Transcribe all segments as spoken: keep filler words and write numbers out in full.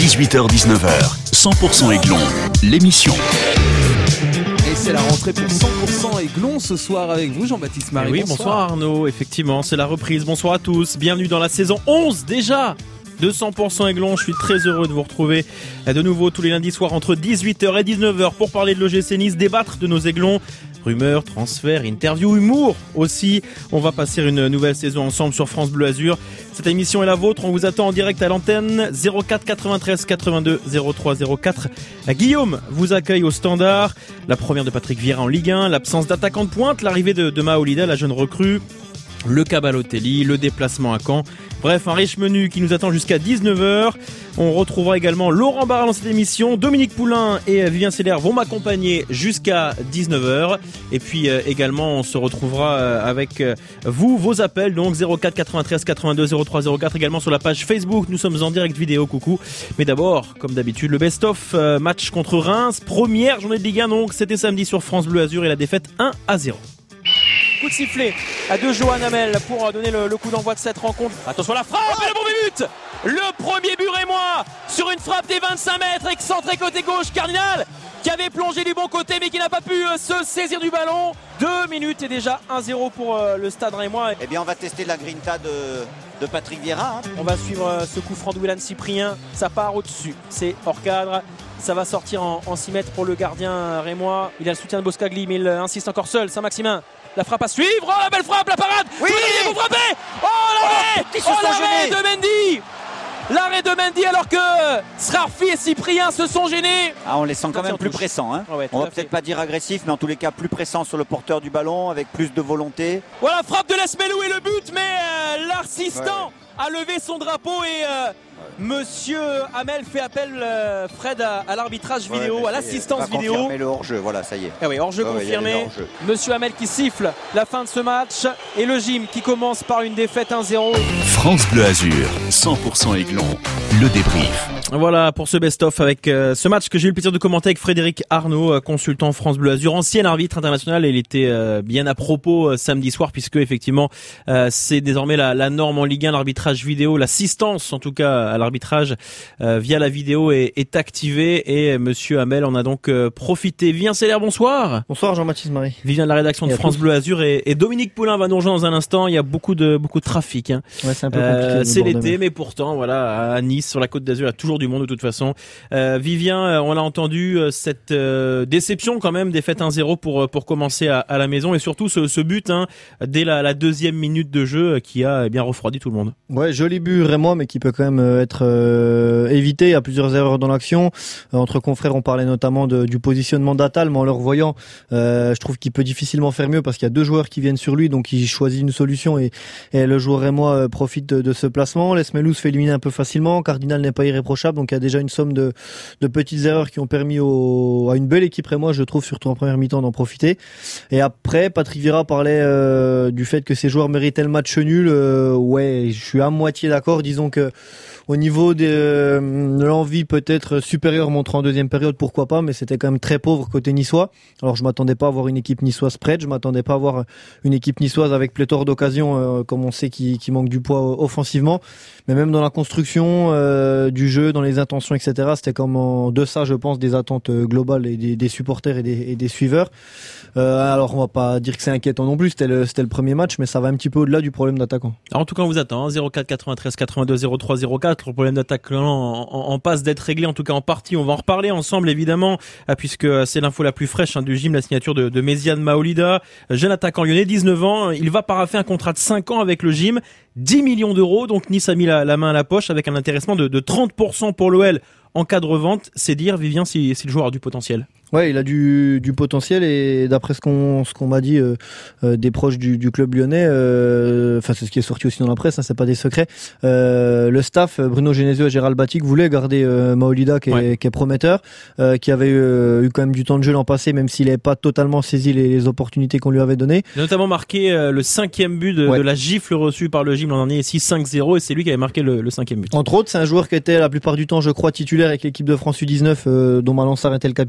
dix-huit heures dix-neuf heures, cent pour cent Aiglon, l'émission. Et c'est la rentrée pour cent pour cent Aiglon ce soir avec vous, Jean-Baptiste Marie. Oui, bonsoir. bonsoir Arnaud, effectivement, c'est la reprise. Bonsoir à tous, bienvenue dans la saison onze déjà de cent pour cent Aiglon. Je suis très heureux de vous retrouver de nouveau tous les lundis soirs entre dix-huit heures et dix-neuf heures pour parler de l'O G C Nice, débattre de nos Aiglons. Rumeurs, transferts, interviews, humour aussi. On va passer une nouvelle saison ensemble sur France Bleu Azur. Cette émission est la vôtre. On vous attend en direct à l'antenne zéro quatre quatre-vingt-treize quatre-vingt-deux zéro trois zéro quatre. Guillaume vous accueille au standard. La première de Patrick Vieira en Ligue un. L'absence d'attaquant de pointe. L'arrivée de, de Maolida, la jeune recrue. Le cas Balotelli, le déplacement à Caen. Bref, un riche menu qui nous attend jusqu'à dix-neuf heures. On retrouvera également Laurent Barra dans cette émission. Dominique Poulain et Vivien Seller vont m'accompagner jusqu'à dix-neuf heures. Et puis euh, également, on se retrouvera euh, avec euh, vous, vos appels. Donc zéro quatre quatre-vingt-treize quatre-vingt-deux zéro trois zéro quatre. Également sur la page Facebook. Nous sommes en direct vidéo. Coucou. Mais d'abord, comme d'habitude, le best-of euh, match contre Reims. Première journée de Ligue un. Donc c'était samedi sur France Bleu Azur et la défaite un à zéro. Coup de sifflet à deux Johan Hamel pour donner le, le coup d'envoi de cette rencontre. Attention à la frappe et le bon but. Le premier but rémois sur une frappe des vingt-cinq mètres, excentré côté gauche. Cardinal qui avait plongé du bon côté mais qui n'a pas pu se saisir du ballon. Deux minutes et déjà un zéro pour le stade rémois. Eh bien on va tester la grinta de, de Patrick Vieira. Hein. On va suivre ce coup franc de Willan Cyprien. Ça part au-dessus, c'est hors cadre. Ça va sortir en, en six mètres pour le gardien rémois. Il a le soutien de Boscagli mais il insiste encore seul. Saint-Maximin. La frappe à suivre, oh la belle frappe, la parade. Oui, il faut frapper. Oh l'arrêt, oh, oh, l'arrêt de Mendy. L'arrêt de Mendy alors que Srarfi et Cyprien se sont gênés. Ah, on les sent quand même plus pressants. Hein. Oh ouais, on va peut-être pas dire agressif, mais en tous les cas plus pressants sur le porteur du ballon, avec plus de volonté. Voilà, frappe de Lesmelou et le but, mais euh, l'assistant ouais. a levé son drapeau et euh, Monsieur Hamel fait appel, euh, Fred, à, à l'arbitrage ouais, vidéo, à l'assistance vidéo. Confirmer le hors-jeu, voilà, ça y est. Ah oui, hors-jeu ouais, confirmé. Ouais, hors-jeu. Monsieur Hamel qui siffle la fin de ce match et le gym qui commence par une défaite un zéro. France Bleu Azur, cent pour cent Aiglon, le débrief. Voilà pour ce best-of avec euh, ce match que j'ai eu le plaisir de commenter avec Frédéric Arnaud, euh, consultant France Bleu Azur, ancien arbitre international, et il était euh, bien à propos euh, samedi soir puisque effectivement euh, c'est désormais la, la norme en Ligue un, l'arbitrage vidéo, l'assistance en tout cas à l'arbitrage euh, via la vidéo est, est activée et Monsieur Hamel en a donc euh, profité. Vivien Seller, bonsoir. Bonsoir Jean-Baptiste Marie. Vivien de la rédaction de France Bleu Azur et, et Dominique Poulain va nous rejoindre dans un instant. Il y a beaucoup de beaucoup de trafic. Hein. Ouais, c'est un peu compliqué. Euh, c'est l'été, mais pourtant voilà à Nice sur la Côte d'Azur il y a toujours du monde de toute façon. Euh, Vivien, on l'a entendu, cette euh, déception quand même, défaite un zéro pour pour commencer à, à la maison et surtout ce, ce but hein, dès la, la deuxième minute de jeu qui a eh bien refroidi tout le monde. Ouais, joli but rémois mais qui peut quand même être euh, évité. Il y a plusieurs erreurs dans l'action. Euh, entre confrères, on parlait notamment de, du positionnement d'Attal, mais en le revoyant, euh, je trouve qu'il peut difficilement faire mieux parce qu'il y a deux joueurs qui viennent sur lui, donc il choisit une solution et, et le joueur rémois euh, profite de, de ce placement. Lesmelou se fait éliminer un peu facilement. Cardinal n'est pas irréprochable, donc il y a déjà une somme de, de petites erreurs qui ont permis au, à une belle équipe rémois, je trouve, surtout en première mi-temps, d'en profiter. Et après, Patrick Vieira parlait euh, du fait que ces joueurs méritaient le match nul. Euh, ouais, je suis à moitié d'accord. Disons que au niveau de, de l'envie peut-être supérieure montrée en deuxième période, pourquoi pas, mais c'était quand même très pauvre côté niçois. Alors je m'attendais pas à voir une équipe niçoise prête, je m'attendais pas à voir une équipe niçoise avec pléthore d'occasions, euh, comme on sait qui, qui manque du poids offensivement, mais même dans la construction euh, du jeu, dans les intentions, et cetera. C'était comme en deçà, je pense, des attentes globales et des, des supporters et des, et des suiveurs. Euh, alors on va pas dire que c'est inquiétant non plus, c'était le, c'était le premier match, mais ça va un petit peu au-delà du problème d'attaquant. Alors, en tout cas on vous attend, hein, zéro quatre quatre-vingt-treize quatre-vingt-deux zéro trois zéro quatre. Le problème d'attaquant en, en, en passe d'être réglé, en tout cas en partie. On va en reparler ensemble évidemment, puisque c'est l'info la plus fraîche hein, du gym, la signature de, de Méziane Maolida, jeune attaquant lyonnais, dix-neuf ans. Il va paraffer un contrat de cinq ans avec le gym, dix millions d'euros. Donc Nice a mis la, la main à la poche avec un intéressement de, de trente pour cent pour l'O L en cas de revente. C'est dire, Vivien, si, si le joueur a du potentiel. Ouais, il a du, du potentiel et d'après ce qu'on, ce qu'on m'a dit euh, euh, des proches du, du club lyonnais, euh, enfin c'est ce qui est sorti aussi dans la presse, hein, c'est pas des secrets. Euh, le staff, Bruno Genesio et Gérald Batic voulaient garder euh, Maolida qui est, ouais. qui est prometteur, euh, qui avait euh, eu quand même du temps de jeu l'an passé, même s'il n'avait pas totalement saisi les, les opportunités qu'on lui avait données. Il a notamment marqué euh, le cinquième but de, ouais. de la gifle reçue par le gym l'an dernier, six cinq zéro, et c'est lui qui avait marqué le, le cinquième but. Entre autres, c'est un joueur qui était la plupart du temps, je crois, titulaire avec l'équipe de France U dix-neuf, euh, dont Malansar était le capitaine il y a quelques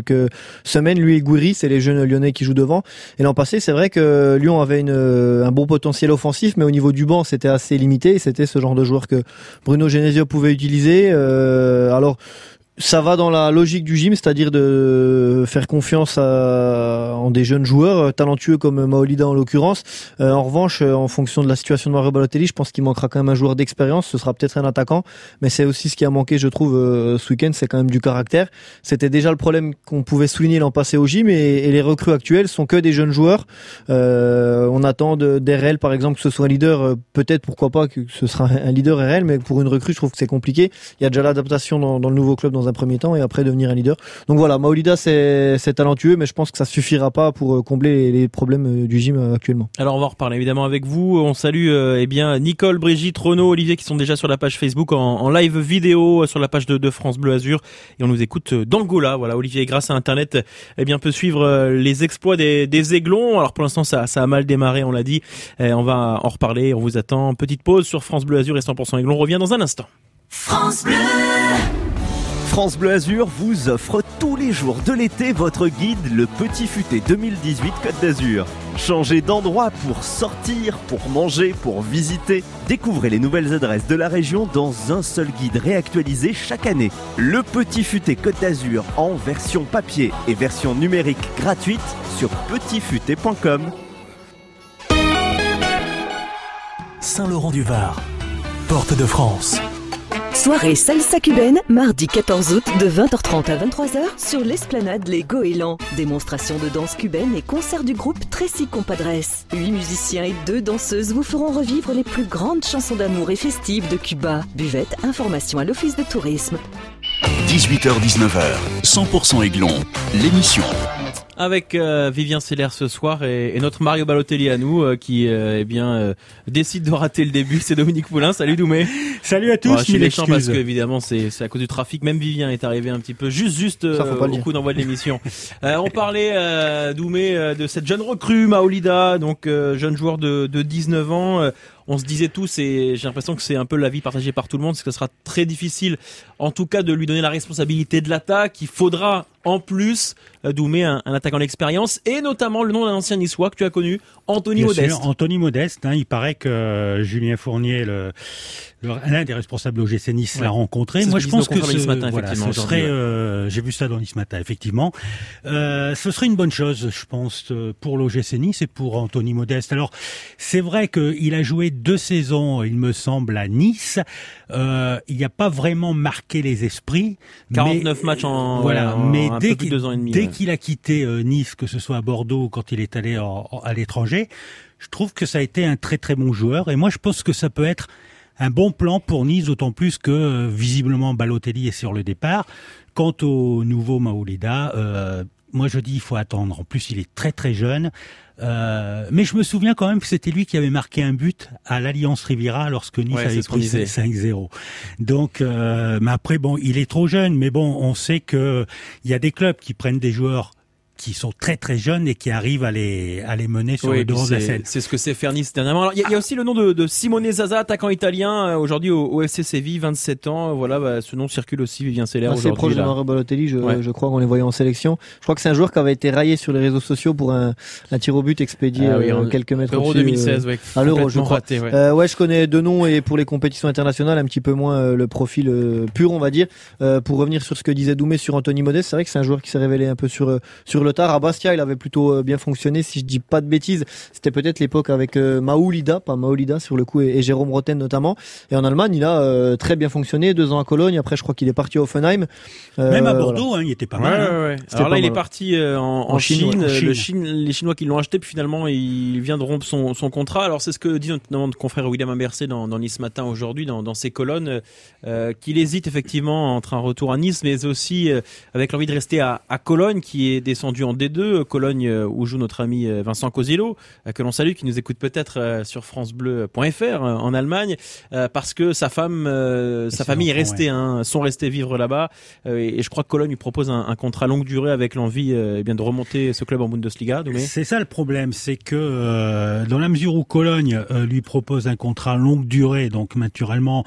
quelques semaines. Lui et Gouiri, c'est les jeunes lyonnais qui jouent devant. Et l'an passé, c'est vrai que Lyon avait une, un bon potentiel offensif, mais au niveau du banc, c'était assez limité. Et c'était ce genre de joueur que Bruno Genesio pouvait utiliser. Euh, alors, ça va dans la logique du gym, c'est-à-dire de faire confiance à, en des jeunes joueurs talentueux comme Maolida en l'occurrence. Euh, en revanche, en fonction de la situation de Mario Balotelli, je pense qu'il manquera quand même un joueur d'expérience. Ce sera peut-être un attaquant, mais c'est aussi ce qui a manqué, je trouve, euh, ce week-end, c'est quand même du caractère. C'était déjà le problème qu'on pouvait souligner l'an passé au gym, et, et les recrues actuelles sont que des jeunes joueurs. Euh, on attend de, d'R L, par exemple, que ce soit un leader. Peut-être, pourquoi pas, que ce sera un leader R L, mais pour une recrue, je trouve que c'est compliqué. Il y a déjà l'adaptation dans, dans le nouveau club dans un premier temps et après devenir un leader. Donc voilà, Maolida c'est, c'est talentueux, mais je pense que ça suffira pas pour combler les, les problèmes du gym actuellement. Alors on va en reparler évidemment avec vous. On salue euh, eh bien Nicole, Brigitte, Renaud, Olivier qui sont déjà sur la page Facebook en, en live vidéo sur la page de, de France Bleu Azur, et on nous écoute d'Angola. Voilà, Olivier, grâce à Internet, eh bien peut suivre les exploits des, des Aiglons. Alors pour l'instant ça, ça a mal démarré, on l'a dit. Et on va en reparler. On vous attend. Petite pause sur France Bleu Azur et cent pour cent Aiglons. On revient dans un instant. France Bleu. France Bleu Azur vous offre tous les jours de l'été votre guide Le Petit Futé deux mille dix-huit Côte d'Azur. Changez d'endroit pour sortir, pour manger, pour visiter. Découvrez les nouvelles adresses de la région dans un seul guide réactualisé chaque année. Le Petit Futé Côte d'Azur en version papier et version numérique gratuite sur petit futé point com. Saint-Laurent-du-Var, Porte de France. Soirée salsa cubaine, mardi quatorze août de vingt heures trente à vingt-trois heures sur l'esplanade Les Goélands. Démonstration de danse cubaine et concert du groupe Tracy Compadres. Huit musiciens et deux danseuses vous feront revivre les plus grandes chansons d'amour et festives de Cuba. Buvette, information à l'Office de tourisme. dix-huit heures dix-neuf heures, cent pour cent Aiglon, l'émission. Avec euh, Vivien Seller ce soir et, et notre Mario Balotelli à nous euh, qui euh, eh bien euh, décide de rater le début. C'est Dominique Poulain. Salut Doumé. Salut à tous. Bon, je suis méchant parce que évidemment c'est, c'est à cause du trafic. Même Vivien est arrivé un petit peu juste juste euh, au coup d'envoi de l'émission. euh, on parlait euh, Doumé euh, de cette jeune recrue Maolida, donc euh, jeune joueur de, de dix-neuf ans. Euh, on se disait tous, et j'ai l'impression que c'est un peu l'avis partagé par tout le monde, c'est que ce sera très difficile, en tout cas, de lui donner la responsabilité de l'attaque. Il faudra, en plus, euh, Doumé, un, un attaquant d'expérience, et notamment le nom d'un ancien niçois que tu as connu, Anthony Bien Modeste. Sûr, Anthony Modeste, hein, il paraît que euh, Julien Fournier, le, le, l'un des responsables de l'O G C Nice, ouais. l'a rencontré. C'est Moi, ce je pense que ce, matin, voilà, ce serait, euh, j'ai vu ça dans Nice Matin, effectivement. Euh, ce serait une bonne chose, je pense, pour l'O G C Nice et pour Anthony Modeste. Alors, c'est vrai qu'il a joué deux saisons, il me semble, à Nice. Euh, il n'a pas vraiment marqué les esprits. quarante-neuf mais, matchs en, voilà, en mais un dès peu plus de deux ans et demi. Dès ouais. qu'il a quitté euh, Nice, que ce soit à Bordeaux ou quand il est allé en, en, à l'étranger, je trouve que ça a été un très très bon joueur. Et moi, je pense que ça peut être un bon plan pour Nice, d'autant plus que euh, visiblement Balotelli est sur le départ. Quant au nouveau Maolida, euh, moi je dis il faut attendre. En plus, il est très très jeune. Euh, mais je me souviens quand même que c'était lui qui avait marqué un but à l'Alliance Riviera lorsque Nice ouais, avait pris cinq zéro. Donc, euh, mais après, bon, il est trop jeune, mais bon, on sait que il y a des clubs qui prennent des joueurs qui sont très très jeunes et qui arrivent à les à les mener sur oui, le devant de la scène. C'est ce que c'est faire Nice dernièrement. Alors il y, y a aussi le nom de, de Simone Zaza, attaquant italien, euh, aujourd'hui au, au F C Séville, vingt-sept ans. Voilà, bah, ce nom circule aussi, Vivien Seller aujourd'hui. C'est proche de Mario Balotelli, je, ouais. je crois qu'on les voyait en sélection. Je crois que c'est un joueur qui avait été raillé sur les réseaux sociaux pour un, un tir au but expédié ah, oui, euh, quelques mètres Euro au-dessus. deux mille seize, ouais, à l'Euro, je crois. Raté, ouais. Euh, ouais, je connais deux noms et pour les compétitions internationales, un petit peu moins euh, le profil euh, pur, on va dire. Euh, pour revenir sur ce que disait Doumé sur Anthony Modeste, c'est vrai que c'est un joueur qui s'est révélé un peu sur euh, sur le tard. À Bastia, il avait plutôt bien fonctionné, si je dis pas de bêtises. C'était peut-être l'époque avec euh, Maolida, pas Maolida sur le coup, et, et Jérôme Roten notamment. Et en Allemagne, il a euh, très bien fonctionné, deux ans à Cologne. Après, je crois qu'il est parti à Offenheim. Euh, Même à Bordeaux, voilà. hein, il était pas ouais, mal. Ouais, hein. ouais. Alors là, il mal. est parti euh, en, en, en Chine. Chine, en Chine. Le Chine. Les Chinois qui l'ont acheté, puis finalement, il vient de rompre son, son contrat. Alors c'est ce que dit notamment notre confrère William Imbercé dans, dans Nice Matin aujourd'hui, dans, dans ses colonnes, euh, qu'il hésite effectivement entre un retour à Nice, mais aussi euh, avec l'envie de rester à, à Cologne, qui est descendu en D deux. Cologne, euh, où joue notre ami Vincent Cosillo, euh, que l'on salue, qui nous écoute peut-être euh, sur francebleu point f r euh, en Allemagne, euh, parce que sa femme, euh, sa famille est restée, ouais. hein, sont restés vivre là-bas, euh, et, et je crois que Cologne lui propose un, un contrat longue durée avec l'envie euh, eh bien de remonter ce club en Bundesliga. Doumé. C'est ça le problème, c'est que euh, dans la mesure où Cologne euh, lui propose un contrat longue durée, donc naturellement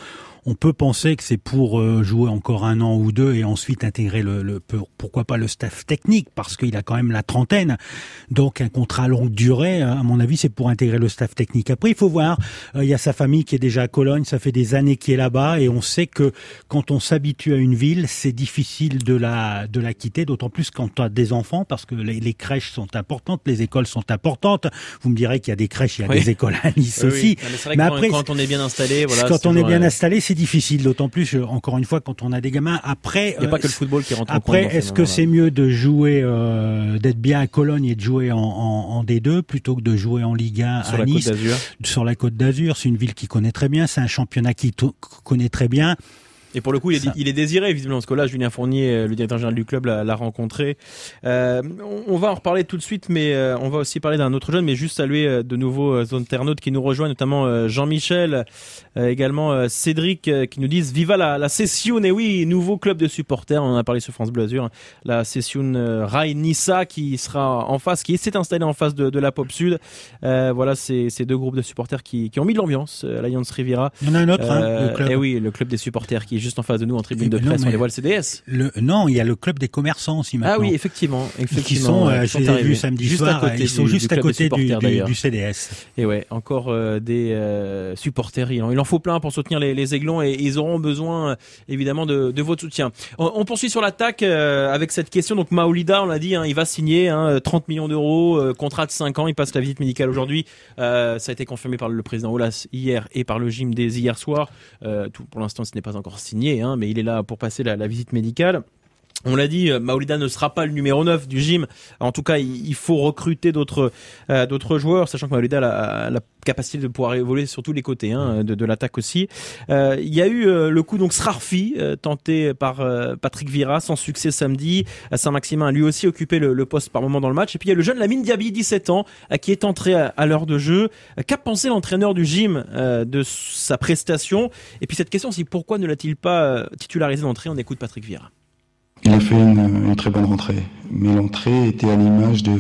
on peut penser que c'est pour euh, jouer encore un an ou deux et ensuite intégrer le, le pourquoi pas le staff technique, parce qu'il a quand même la trentaine. Donc un contrat longue durée, à mon avis, c'est pour intégrer le staff technique. Après, il faut voir, euh, il y a sa famille qui est déjà à Cologne, ça fait des années qu'il est là-bas, et on sait que quand on s'habitue à une ville, c'est difficile de la de la quitter, d'autant plus quand on a des enfants, parce que les, les crèches sont importantes, les écoles sont importantes. Vous me direz qu'il y a des crèches, il y a oui. des écoles à Nice oui, aussi. Oui. Non, mais, c'est vrai mais que après, quand on est bien installé, voilà. Quand on est bien euh... installé, c'est difficile, d'autant plus, encore une fois, quand on a des gamins. Après, il n'y a euh, pas que le football qui rentre après, en compte. Après, est-ce que c'est mieux de jouer, euh, d'être bien à Cologne et de jouer en, en, en D deux plutôt que de jouer en Ligue un sur à la Nice, Côte d'Azur. Sur la Côte d'Azur, c'est une ville qui connaît très bien, c'est un championnat qui t- connaît très bien. Et pour le coup, il est, il est désiré, visiblement, parce que là, Julien Fournier, le directeur général du club, l'a, l'a rencontré. Euh, on va en reparler tout de suite, mais euh, on va aussi parler d'un autre jeune, mais juste saluer euh, de nouveau euh, zone internautes qui nous rejoignent, notamment euh, Jean-Michel, euh, également euh, Cédric, euh, qui nous disent « Viva la, la Session !» Et oui, nouveau club de supporters, on en a parlé sur France Bleu Azur, la Session euh, Rai Nissa, qui sera en face, qui s'est installée en face de, de la Pop Sud. Euh, voilà, c'est ces deux groupes de supporters qui, qui ont mis de l'ambiance, euh, l'Alliance Riviera. Il y en a un autre, euh, hein, le club. Et oui, le club des supporters qui est juste en face de nous en tribune de presse, non, on les voit le C D S. Le, non, il y a le club des commerçants aussi maintenant. Ah oui, effectivement. effectivement qui sont, euh, je les ai vus samedi juste soir, à côté ils sont du, juste du à côté du, du, du C D S. Et ouais, encore euh, des euh, supporters. Il en, il en faut plein pour soutenir les, les Aiglons et, et ils auront besoin euh, évidemment de, de votre soutien. On, on poursuit sur l'attaque euh, avec cette question. Donc Maolida, on l'a dit, hein, il va signer hein, trente millions d'euros, euh, contrat de cinq ans, il passe la visite médicale aujourd'hui. Euh, ça a été confirmé par le président Aulas hier et par le Gym des hier soir. Euh, tout, pour l'instant, ce n'est pas encore signé, hein, mais il est là pour passer la, la visite médicale. On l'a dit, Maolida ne sera pas le numéro neuf du gym. En tout cas, il faut recruter d'autres euh, d'autres joueurs, sachant que Maolida a la, la capacité de pouvoir évoluer sur tous les côtés hein, de, de l'attaque aussi. Euh, il y a eu euh, le coup donc Srarfi euh, tenté par euh, Patrick Vieira sans succès samedi. Saint-Maximin a lui aussi occupé le, le poste par moment dans le match. Et puis il y a le jeune Lamine Diaby, dix-sept ans, euh, qui est entré à, à l'heure de jeu. Euh, qu'a pensé l'entraîneur du gym euh, de sa prestation? Et puis cette question, c'est pourquoi ne l'a-t-il pas euh, titularisé d'entrée? On écoute Patrick Vieira. Il a fait une, une très bonne rentrée, mais l'entrée était à l'image de,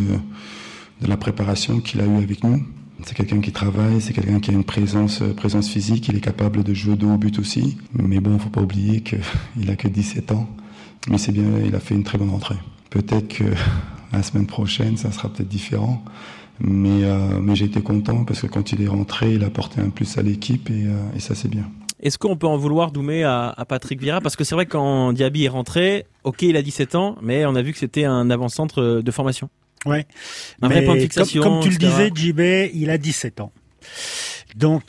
de la préparation qu'il a eue avec nous. C'est quelqu'un qui travaille, c'est quelqu'un qui a une présence, présence physique, il est capable de jouer de haut but aussi. Mais bon, il ne faut pas oublier qu'il a que dix-sept ans, mais c'est bien, il a fait une très bonne rentrée. Peut-être que la semaine prochaine, ça sera peut-être différent, mais, euh, mais j'ai été content parce que quand il est rentré, il a apporté un plus à l'équipe et, euh, et ça c'est bien. Est-ce qu'on peut en vouloir, Doumé, à, à Patrick Vieira? Parce que c'est vrai que quand Diaby est rentré, ok, il a dix-sept ans, mais on a vu que c'était un avant-centre de formation. Ouais. Un vrai point de fixation. Comme, comme tu le et cetera. disais, J B, il a dix-sept ans. Donc,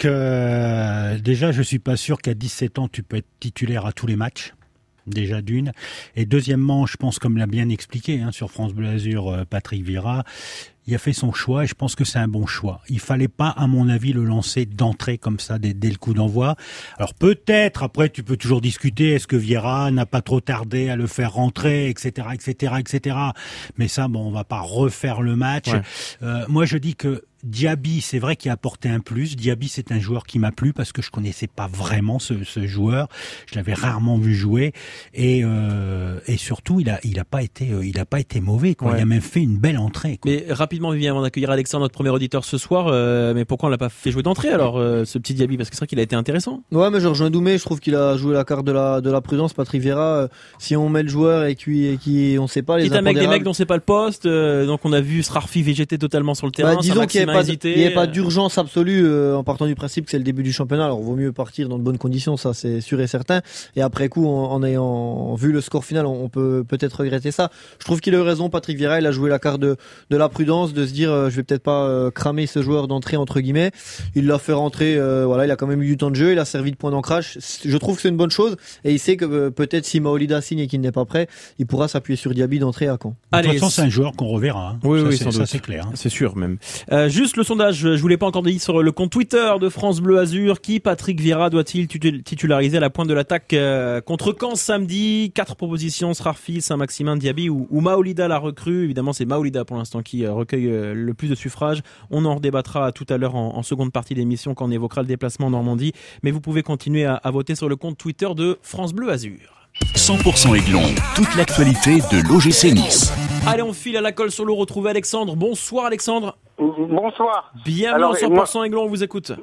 euh, déjà, je suis pas sûr qu'à dix-sept ans, tu peux être titulaire à tous les matchs. Déjà d'une. Et deuxièmement, je pense, comme l'a bien expliqué hein, sur France Bleu Azur, euh, Patrick Vieira, il a fait son choix et je pense que c'est un bon choix. Il fallait pas, à mon avis, le lancer d'entrée comme ça dès, dès le coup d'envoi. Alors peut-être, après, tu peux toujours discuter, est-ce que Vieira n'a pas trop tardé à le faire rentrer, et cetera, et cetera, et cetera. Mais ça, bon, on va pas refaire le match. Ouais. Euh, moi, je dis que Diaby, c'est vrai qu'il a apporté un plus. Diaby, c'est un joueur qui m'a plu parce que je connaissais pas vraiment ce, ce joueur. Je l'avais rarement vu jouer et euh, et surtout, il a il a pas été il a pas été mauvais. Quoi. Ouais. Il a même fait une belle entrée. Quoi. Mais rapidement, Vivien, avant d'accueillir Alexandre, notre premier auditeur ce soir, euh, mais pourquoi on l'a pas fait jouer d'entrée alors, euh, ce petit Diaby? Parce que c'est vrai qu'il a été intéressant. Ouais, mais je rejoins Doumé. Je trouve qu'il a joué la carte de la de la prudence. Patrick Vieira, euh, si on met le joueur et qui et qui on sait pas les. Quitte à mettre des mecs dont c'est pas le poste, euh, donc on a vu Srarfi végéter totalement sur le terrain. Bah, disons qu'il n'y avait pas hésité, il y avait pas d'urgence absolue euh, en partant du principe que c'est le début du championnat. Alors, vaut mieux partir dans de bonnes conditions, ça c'est sûr et certain. Et après coup, en, en ayant vu le score final, on, on peut peut-être regretter ça. Je trouve qu'il a eu raison, Patrick Vieira. Il a joué la carte de, de la prudence, de se dire euh, je vais peut-être pas euh, cramer ce joueur d'entrée entre guillemets. Il l'a fait rentrer. Euh, voilà, il a quand même eu du temps de jeu. Il a servi de point d'ancrage. Je trouve que c'est une bonne chose. Et il sait que euh, peut-être si Maolida signe et qu'il n'est pas prêt, il pourra s'appuyer sur Diaby d'entrée à Caen. De toute façon, c'est un joueur qu'on reverra. Hein. Oui, ça, oui, c'est, sans ça doute. C'est clair. Hein. C'est sûr même. Euh, juste le sondage. Je vous l'ai pas encore dit sur le compte Twitter de France Bleu Azur. Qui Patrick Vieira doit-il titulariser à la pointe de l'attaque euh, contre Caen samedi? Quatre propositions: Srarfi, Saint-Maximin, Diaby ou, ou Maolida la recrue. Évidemment, c'est Maolida pour l'instant qui euh, recueille euh, le plus de suffrages. On en redébattra tout à l'heure en, en seconde partie d'émission quand on évoquera le déplacement en Normandie. Mais vous pouvez continuer à, à voter sur le compte Twitter de France Bleu Azur. cent pour cent Aiglon, toute l'actualité de l'O G C Nice. Allez, on file à la colle sur l'eau, retrouver Alexandre. Bonsoir Alexandre. Bonsoir. Bienvenue en cent pour cent Aiglon, on vous écoute.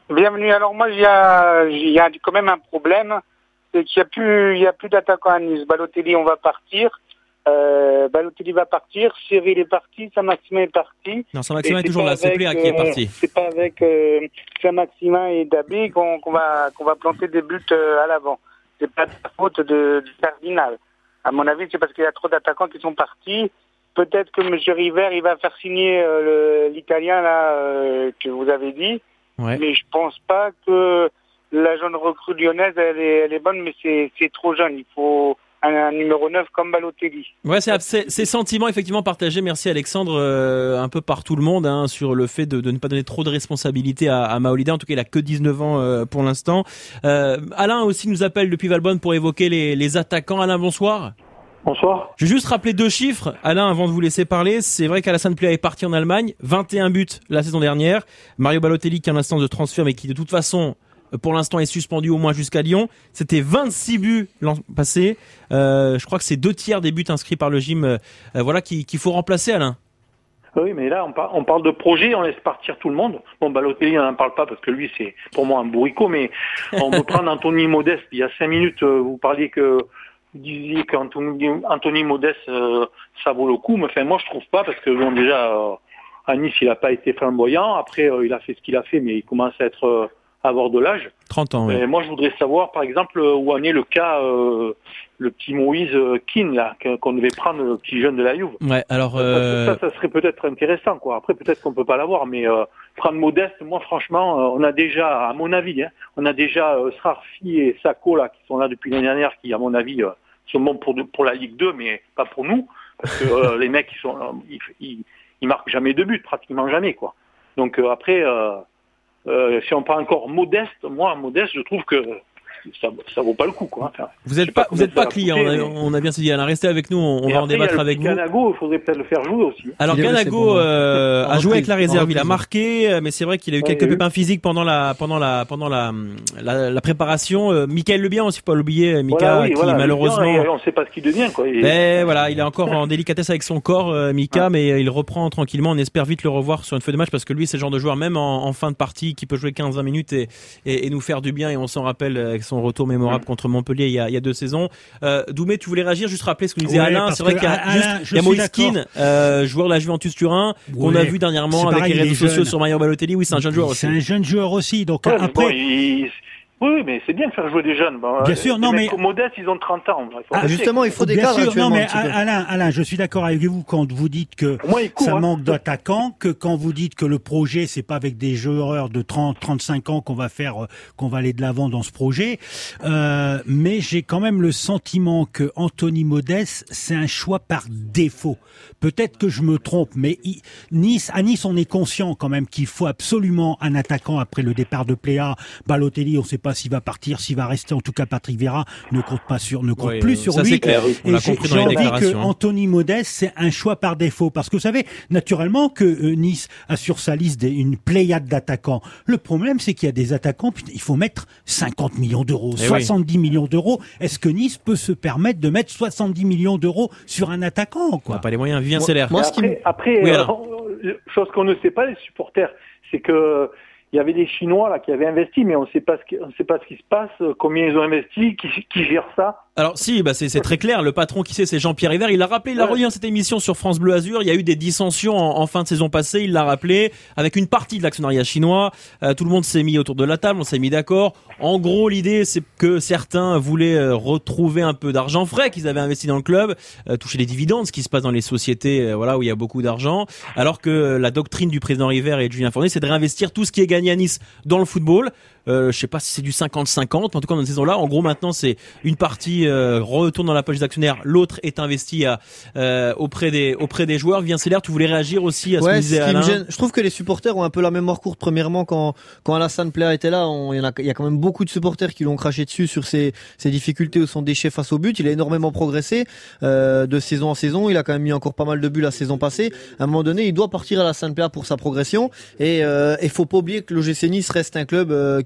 Bienvenue. Alors moi, il y a, il y a quand même un problème, c'est qu'il y a plus, il y a plus d'attaquants à Nice. Balotelli, on va partir. Euh, Balotelli va partir. Cyril est parti. Saint-Maximin est parti. Non, Saint-Maximin est toujours là. C'est Pléa qui est parti. C'est pas avec euh, Saint-Maximin et Dabé qu'on, qu'on va, qu'on va planter des buts euh, à l'avant. C'est pas de la faute de, du Cardinal. À mon avis, c'est parce qu'il y a trop d'attaquants qui sont partis. Peut-être que M. River, il va faire signer euh, le, l'Italien là euh, que vous avez dit. Ouais. Mais je pense pas que la jeune recrue lyonnaise, elle est, elle est bonne, mais c'est, c'est trop jeune. Il faut un, un numéro neuf comme Balotelli. Ouais, c'est, c'est, c'est sentiments effectivement partagés. Merci Alexandre, euh, un peu par tout le monde, hein, sur le fait de, de ne pas donner trop de responsabilités à, à Maolida. En tout cas, il a que dix-neuf ans euh, pour l'instant. Euh, Alain aussi nous appelle depuis Valbonne pour évoquer les, les attaquants. Alain, bonsoir. Bonsoir. Je vais juste rappeler deux chiffres, Alain, avant de vous laisser parler. C'est vrai qu'Alassane Pléa est parti en Allemagne, vingt et un buts la saison dernière. Mario Balotelli qui est en instance de transfert, mais qui de toute façon, pour l'instant, est suspendu au moins jusqu'à Lyon. C'était vingt-six buts l'an passé. Euh, je crois que c'est deux tiers des buts inscrits par le gym, euh, voilà, qu'il, qu'il faut remplacer, Alain. Oui, mais là, on, par, on parle de projet, on laisse partir tout le monde. Bon, Balotelli, on n'en parle pas parce que lui, c'est pour moi un bourricot, mais on peut prendre Anthony Modeste. Il y a cinq minutes, vous parliez que vous disiez qu'Anthony Anthony Modeste, euh, ça vaut le coup. Mais enfin, moi, je trouve pas parce que bon, déjà euh, à Nice, il n'a pas été flamboyant. Après, euh, il a fait ce qu'il a fait, mais il commence à être euh, à avoir de l'âge. trente ans. Ouais. Moi, je voudrais savoir, par exemple, où en est le cas, euh, le petit Moïse Keane là, qu'on devait prendre, le petit jeune de la Juve. Ouais. Alors euh... ça, ça, ça serait peut-être intéressant, quoi. Après, peut-être qu'on peut pas l'avoir, mais euh, prendre Modeste, moi, franchement, euh, on a déjà, à mon avis, hein, on a déjà euh, Srarfi et Sako là qui sont là depuis l'année dernière, qui, à mon avis, euh, sont bons pour pour la Ligue deux, mais pas pour nous, parce que euh, les mecs, ils sont, euh, ils, ils, ils marquent jamais de but, pratiquement jamais, quoi. Donc euh, après, euh, euh, si on parle encore Modeste, moi, Modeste, je trouve que ça, ça vaut pas le coup, quoi. Enfin, vous êtes pas, vous êtes pas client. On a, on a bien dit, Alain, restez avec nous. On, on va en débattre avec vous. Ganago, il faudrait peut-être le faire jouer aussi. Alors Ganago euh, a joué avec la réserve, il a marqué, mais c'est vrai qu'il a eu quelques ouais, pépins physiques pendant la, pendant la, pendant la, la, la préparation. Euh, Michael Lebien aussi, pas l'oublier, Mika, voilà, oui, qui voilà, malheureusement, Lebien, on ne sait pas ce qu'il devient, quoi. Il... Mais voilà, il est encore en délicatesse avec son corps, euh, Mika, ouais. Mais il reprend tranquillement. On espère vite le revoir sur une feuille de match parce que lui, c'est le genre de joueur, même en, en fin de partie, qui peut jouer quinze vingt minutes et, et, et nous faire du bien. Et on s'en rappelle avec son retour mémorable. Ouais. Contre Montpellier il y a, il y a deux saisons. Euh, Doumé, tu voulais réagir, juste rappeler ce que nous disait ouais, Alain. C'est vrai qu'il y a, Alain, juste, il y a Moïse Keane, euh, joueur de la Juventus Turin, ouais, qu'on a vu dernièrement avec pareil, les réseaux sociaux sur Mario Balotelli. Oui, c'est un jeune joueur aussi. C'est un jeune joueur aussi. Donc ouais, après. Bon, il... Oui, mais c'est bien de faire jouer des jeunes. Bon, bien sûr, non mais Modeste, ils ont trente ans. Il ah, justement, il faut des cadres. Non mais Alain, Alain, je suis d'accord avec vous quand vous dites que moi, court, ça hein. manque d'attaquants, que quand vous dites que le projet c'est pas avec des joueurs de trente, trente-cinq ans qu'on va faire, qu'on va aller de l'avant dans ce projet. Euh, mais j'ai quand même le sentiment que Anthony Modeste, c'est un choix par défaut. Peut-être que je me trompe, mais il, Nice, à Nice, on est conscient quand même qu'il faut absolument un attaquant après le départ de Pléa. Balotelli, on sait pas s'il va partir, s'il va rester. En tout cas, Patrick Vieira ne compte pas sur, ne compte oui, plus sur ça lui. C'est clair. On et l'a j'ai, compris j'ai dans les envie déclarations. que Anthony Modeste, c'est un choix par défaut. Parce que vous savez, naturellement, que euh, Nice a sur sa liste des, une pléiade d'attaquants. Le problème, c'est qu'il y a des attaquants, putain, il faut mettre cinquante millions d'euros, et soixante-dix oui. millions d'euros. Est-ce que Nice peut se permettre de mettre soixante-dix millions d'euros sur un attaquant, quoi? On n'a pas les moyens, Vivien Seller. Moi, après, après oui, euh, chose qu'on ne sait pas, les supporters, c'est que il y avait des Chinois là qui avaient investi, mais on ne sait pas ce qui, on sait pas ce qui se passe, combien ils ont investi, qui, qui gère ça. Alors si, bah c'est, c'est très clair. Le patron qui sait, c'est Jean-Pierre River. Il l'a rappelé, il l'a ouais. redit dans cette émission sur France Bleu Azur. Il y a eu des dissensions en, en fin de saison passée. Il l'a rappelé avec une partie de l'actionnariat chinois. Euh, tout le monde s'est mis autour de la table, on s'est mis d'accord. En gros, l'idée, c'est que certains voulaient euh, retrouver un peu d'argent frais qu'ils avaient investi dans le club, euh, toucher les dividendes, ce qui se passe dans les sociétés, euh, voilà, où il y a beaucoup d'argent. Alors que euh, la doctrine du président River et de Julien Fournier, c'est de réinvestir tout ce qui est gagné à Nice dans le football. Euh, je sais pas si c'est du cinquante cinquante, mais en tout cas dans cette saison-là, en gros maintenant c'est une partie euh, retourne dans la poche des actionnaires, l'autre est investi à, euh, auprès des auprès des joueurs. Vivien Seller, tu voulais réagir aussi à ce ouais, que disait Alain. Gêne, je trouve que les supporters ont un peu la mémoire courte. Premièrement, quand quand Alassane Pléa était là, il y en a il y a quand même beaucoup de supporters qui l'ont craché dessus sur ses ses difficultés ou son déchet face au but. Il a énormément progressé euh, de saison en saison. Il a quand même mis encore pas mal de buts la saison passée. À un moment donné, il doit partir à Alassane Pléa pour sa progression. Et il euh, et faut pas oublier que l'O G C Nice reste un club euh, qui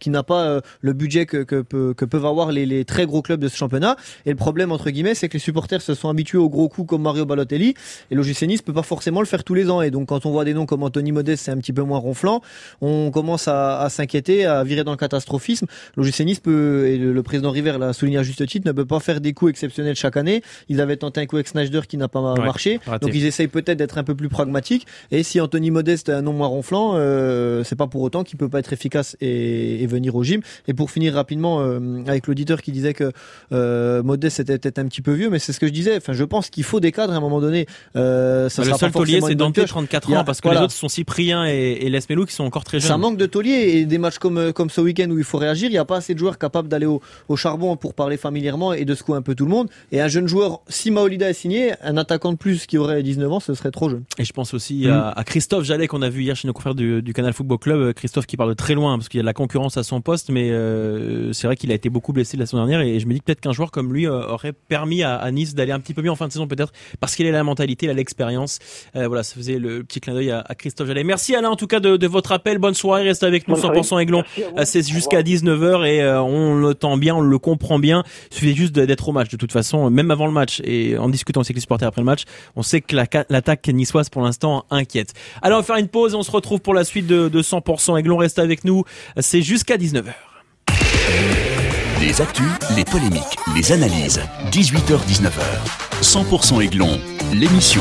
qui n'a pas euh, le budget que, que, que, que peuvent avoir les, les très gros clubs de ce championnat. Et le problème, entre guillemets, c'est que les supporters se sont habitués aux gros coups comme Mario Balotelli, et l'O G C Nice peut pas forcément le faire tous les ans. Et donc, quand on voit des noms comme Anthony Modeste, c'est un petit peu moins ronflant, on commence à, à s'inquiéter, à virer dans le catastrophisme. L'O G C Nice peut, et le, le président River l'a souligné à juste titre, ne peut pas faire des coups exceptionnels chaque année. Ils avaient tenté un coup avec Sneijder qui n'a pas ouais, marché. Raté. Donc, ils essayent peut-être d'être un peu plus pragmatiques. Et si Anthony Modeste est un nom moins ronflant, euh, c'est pas pour autant qu'il peut pas être efficace et, et venir au gym. Et pour finir rapidement, euh, avec l'auditeur qui disait que euh, Modeste était peut-être un petit peu vieux, mais c'est ce que je disais. Enfin, je pense qu'il faut des cadres à un moment donné. Euh, ça bah, sera le seul pas taulier, c'est Dante, a, trente-quatre ans, parce que voilà. Les autres sont Cyprien et, et Lesmelou qui sont encore très jeunes. Ça manque de taulier, et des matchs comme comme ce week-end où il faut réagir, il n'y a pas assez de joueurs capables d'aller au, au charbon pour parler familièrement et de secouer un peu tout le monde. Et un jeune joueur, si Maolida est signé, un attaquant de plus qui aurait dix-neuf ans, ce serait trop jeune. Et je pense aussi mmh. à, à Christophe Jallet qu'on a vu hier chez nos confrères du, du Canal Football Club. Christophe qui part de très loin parce qu'il y a de la concurrence à son poste, mais euh, c'est vrai qu'il a été beaucoup blessé la saison dernière, et je me dis que peut-être qu'un joueur comme lui euh, aurait permis à, à Nice d'aller un petit peu mieux en fin de saison, peut-être parce qu'il a la mentalité, il a l'expérience. Euh, voilà, ça faisait le petit clin d'œil à, à Christophe Jallet. Merci Alain en tout cas de, de votre appel. Bonne soirée, restez avec nous. cent pour cent Aiglon. C'est jusqu'à dix-neuf heures et euh, on le tend bien, on le comprend bien. Il suffit juste d'être au match de toute façon, même avant le match, et en discutant avec les supporters après le match, on sait que la, l'attaque niçoise pour l'instant inquiète. Alors on va faire une pause et on se retrouve pour la suite de, de cent pour cent Aiglon. Restez avec nous, c'est jusqu'à dix-neuf heures. Les actus, les polémiques, les analyses. dix-huit heures dix-neuf heures. cent pour cent Aiglon, l'émission.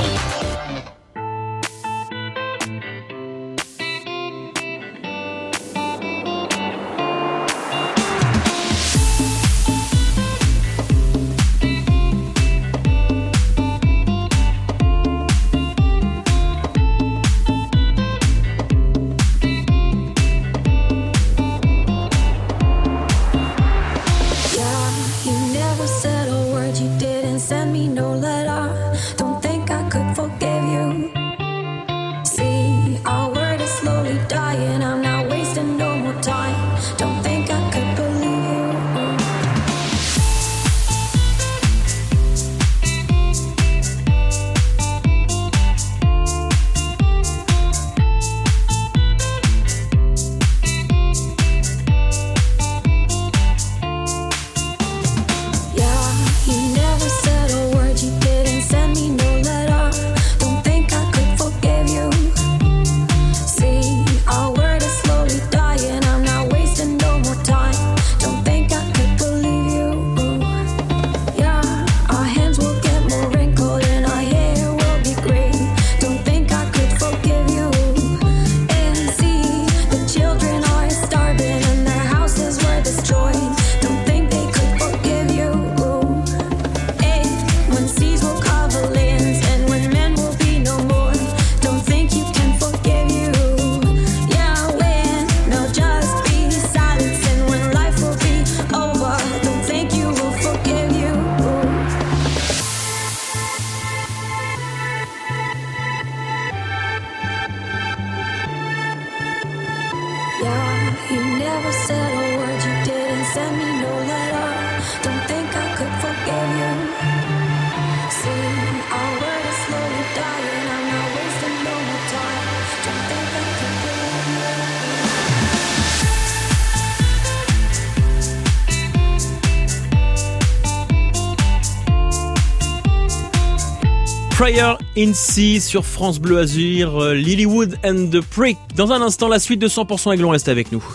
Prayer in Sea sur France Bleu Azur, euh, Lilywood and the Prick. Dans un instant, la suite de cent pour cent Aiglon, reste avec nous.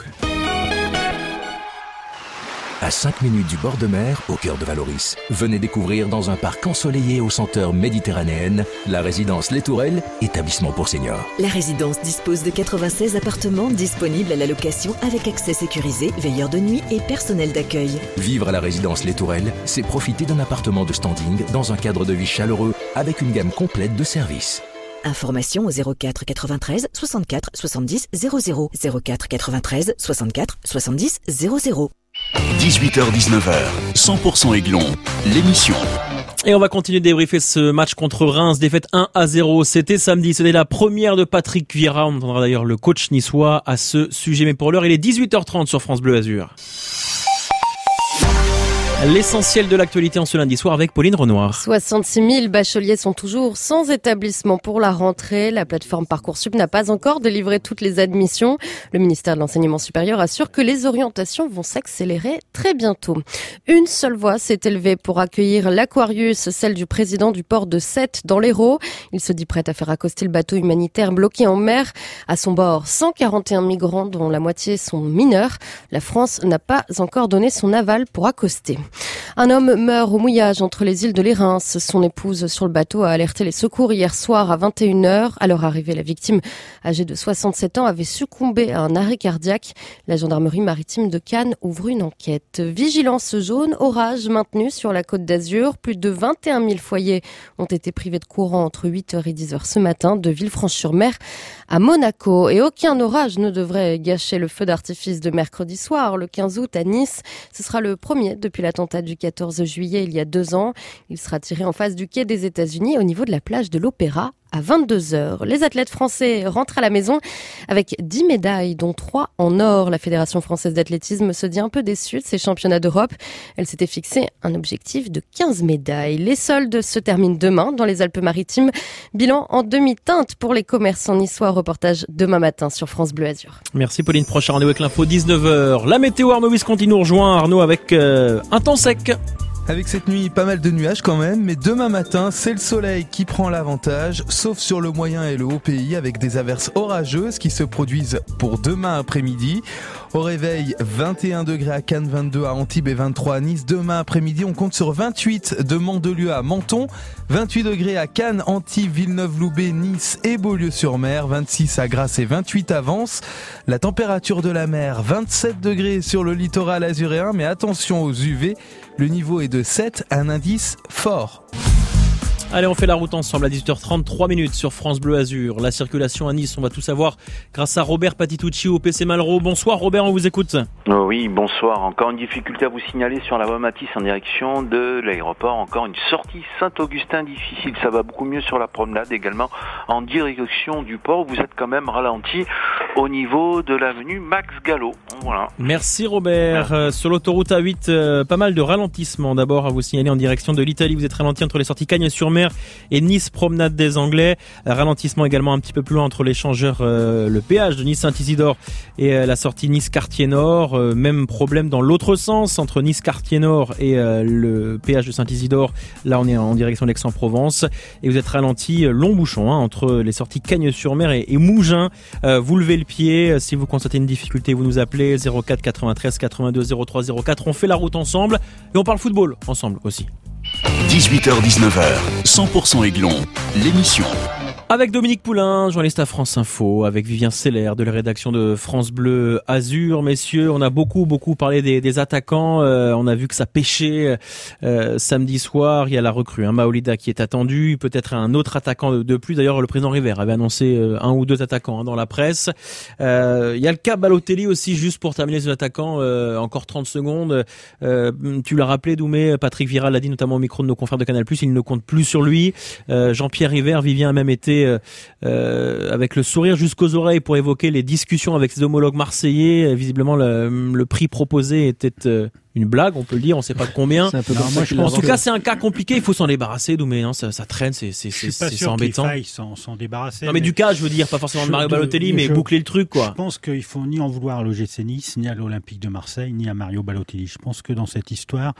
À cinq minutes du bord de mer, au cœur de Valoris, venez découvrir dans un parc ensoleillé aux senteurs méditerranéennes, la résidence Les Tourelles, établissement pour seniors. La résidence dispose de quatre-vingt-seize appartements disponibles à la location avec accès sécurisé, veilleurs de nuit et personnel d'accueil. Vivre à la résidence Les Tourelles, c'est profiter d'un appartement de standing dans un cadre de vie chaleureux avec une gamme complète de services. Information au zéro quatre quatre-vingt-treize soixante-quatre soixante-dix zéro zéro zéro quatre quatre-vingt-treize soixante-quatre soixante-dix zéro zéro. dix-huit heures dix-neuf heures, cent pour cent Aiglon, l'émission. Et on va continuer de débriefer ce match contre Reims, défaite un à zéro. C'était samedi, c'était la première de Patrick Vieira. On entendra d'ailleurs le coach niçois à ce sujet. Mais pour l'heure, il est dix-huit heures trente sur France Bleu Azur. L'essentiel de l'actualité en ce lundi soir avec Pauline Renoir. soixante-six mille bacheliers sont toujours sans établissement pour la rentrée. La plateforme Parcoursup n'a pas encore délivré toutes les admissions. Le ministère de l'Enseignement supérieur assure que les orientations vont s'accélérer très bientôt. Une seule voix s'est élevée pour accueillir l'Aquarius, celle du président du port de Sète dans l'Hérault. Il se dit prêt à faire accoster le bateau humanitaire bloqué en mer. À son bord, cent quarante et un migrants dont la moitié sont mineurs. La France n'a pas encore donné son aval pour accoster. Un homme meurt au mouillage entre les îles de l'Érins. Son épouse sur le bateau a alerté les secours hier soir à vingt et une heures. À leur arrivée, la victime, âgée de soixante-sept ans, avait succombé à un arrêt cardiaque. La gendarmerie maritime de Cannes ouvre une enquête. Vigilance jaune, orage maintenu sur la Côte d'Azur. Plus de vingt et un mille foyers ont été privés de courant entre huit heures et dix heures ce matin de Villefranche-sur-Mer à Monaco. Et aucun orage ne devrait gâcher le feu d'artifice de mercredi soir, le quinze août à Nice. Ce sera le premier depuis l'attentat du quatorze juillet il y a deux ans. Il sera tiré en face du quai des États-Unis au niveau de la plage de l'Opéra à vingt-deux heures. Les athlètes français rentrent à la maison avec dix médailles, dont trois en or. La Fédération française d'athlétisme se dit un peu déçue de ces championnats d'Europe. Elle s'était fixé un objectif de quinze médailles. Les soldes se terminent demain dans les Alpes-Maritimes. Bilan en demi-teinte pour les commerçants niçois. Reportage demain matin sur France Bleu Azur. Merci Pauline. Prochain rendez-vous avec l'info dix-neuf heures. La météo, Arnaud Visconti nous rejoint. Arnaud avec euh, un temps sec. Avec cette nuit, pas mal de nuages quand même, mais demain matin, c'est le soleil qui prend l'avantage, sauf sur le moyen et le haut pays, avec des averses orageuses qui se produisent pour demain après-midi. Au réveil, vingt et un degrés à Cannes, vingt-deux à Antibes et vingt-trois à Nice. Demain après-midi, on compte sur vingt-huit de Mandelieu à Menton, vingt-huit degrés à Cannes, Antibes, Villeneuve-Loubet, Nice et Beaulieu-sur-Mer, vingt-six à Grasse et vingt-huit à Vence. La température de la mer, vingt-sept degrés sur le littoral azuréen, mais attention aux U V, le niveau est de sept, un indice fort. Allez, on fait la route ensemble à dix-huit heures trente, trois minutes sur France Bleu Azur. La circulation à Nice, on va tout savoir grâce à Robert Patitucci au P C Malraux. Bonsoir Robert, on vous écoute. Oh oui, bonsoir. Encore une difficulté à vous signaler sur la voie Matisse en direction de l'aéroport. Encore une sortie Saint-Augustin difficile. Ça va beaucoup mieux sur la promenade également en direction du port. Vous êtes quand même ralenti au niveau de l'avenue Max Gallo. Voilà. Merci Robert. Euh, sur l'autoroute A huit, euh, pas mal de ralentissements. D'abord à vous signaler en direction de l'Italie. Vous êtes ralenti entre les sorties Cagnes-sur-Mer et Nice promenade des Anglais. Ralentissement également un petit peu plus loin entre l'échangeur, euh, le péage de Nice-Saint-Isidore et euh, la sortie Nice-Quartier-Nord. Euh, même problème dans l'autre sens entre Nice-Quartier-Nord et euh, le péage de Saint-Isidore. Là, on est en direction d'Aix-en-Provence et vous êtes ralenti euh, long bouchon hein, entre les sorties Cagnes-sur-Mer et, et Mougins. Euh, vous levez le pied. Si vous constatez une difficulté, vous nous appelez zéro quatre quatre-vingt-treize quatre-vingt-deux zéro trois zéro quatre. On fait la route ensemble et on parle football ensemble aussi. dix-huit heures dix-neuf heures, cent pour cent Aiglon, l'émission. Avec Dominique Poulain, journaliste à France Info, avec Vivien Seller de la rédaction de France Bleu Azur. Messieurs, on a beaucoup, beaucoup parlé des, des attaquants. Euh, on a vu que ça pêchait euh, samedi soir. Il y a la recrue, hein, Maolida qui est attendu. Peut-être un autre attaquant de, de plus. D'ailleurs, le président River avait annoncé euh, un ou deux attaquants hein, dans la presse. Euh, il y a le cas Balotelli aussi, juste pour terminer sur l'attaquant. Euh, encore trente secondes. Euh, tu l'as rappelé, Doumé, Patrick Vieira l'a dit notamment au micro de nos confrères de Canal plus, il ne compte plus sur lui. Euh, Jean-Pierre River, Vivien a même été Euh, avec le sourire jusqu'aux oreilles pour évoquer les discussions avec ses homologues marseillais. Visiblement, le, le prix proposé était euh, une blague, on peut le dire, on sait pas de combien. Un peu non, moi, je en tout que... cas, c'est un cas compliqué, il faut s'en débarrasser, Doumé, hein, ça, ça traîne, c'est, c'est, c'est, c'est, c'est embêtant. Je suis pas sûr qu'il faille s'en, s'en débarrasser. Non mais, mais du cas, je veux dire, pas forcément de Mario de, Balotelli, mais je, boucler le truc, quoi. Je pense qu'il faut ni en vouloir à l'O G C Nice, ni à l'Olympique de Marseille, ni à Mario Balotelli. Je pense que dans cette histoire,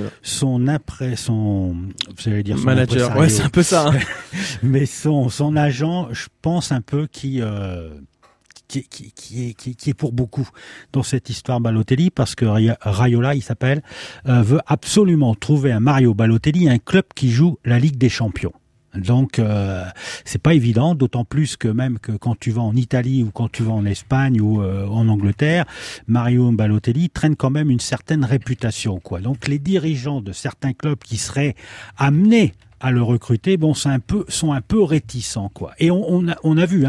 son après, son, vous allez dire son manager, ouais, c'est un peu ça. Hein. Mais son, son agent, je pense un peu qui, euh, Qui, qui, qui, est, qui, qui est pour beaucoup dans cette histoire Balotelli, parce que Raiola, il s'appelle, euh, veut absolument trouver à Mario Balotelli un club qui joue la Ligue des Champions. Donc euh, c'est pas évident, d'autant plus que même que quand tu vas en Italie ou quand tu vas en Espagne ou euh, en Angleterre, Mario Balotelli traîne quand même une certaine réputation, quoi. Donc les dirigeants de certains clubs qui seraient amenés à le recruter, bon, c'est un peu, sont un peu réticents, quoi. Et on, on a, on a vu, hein,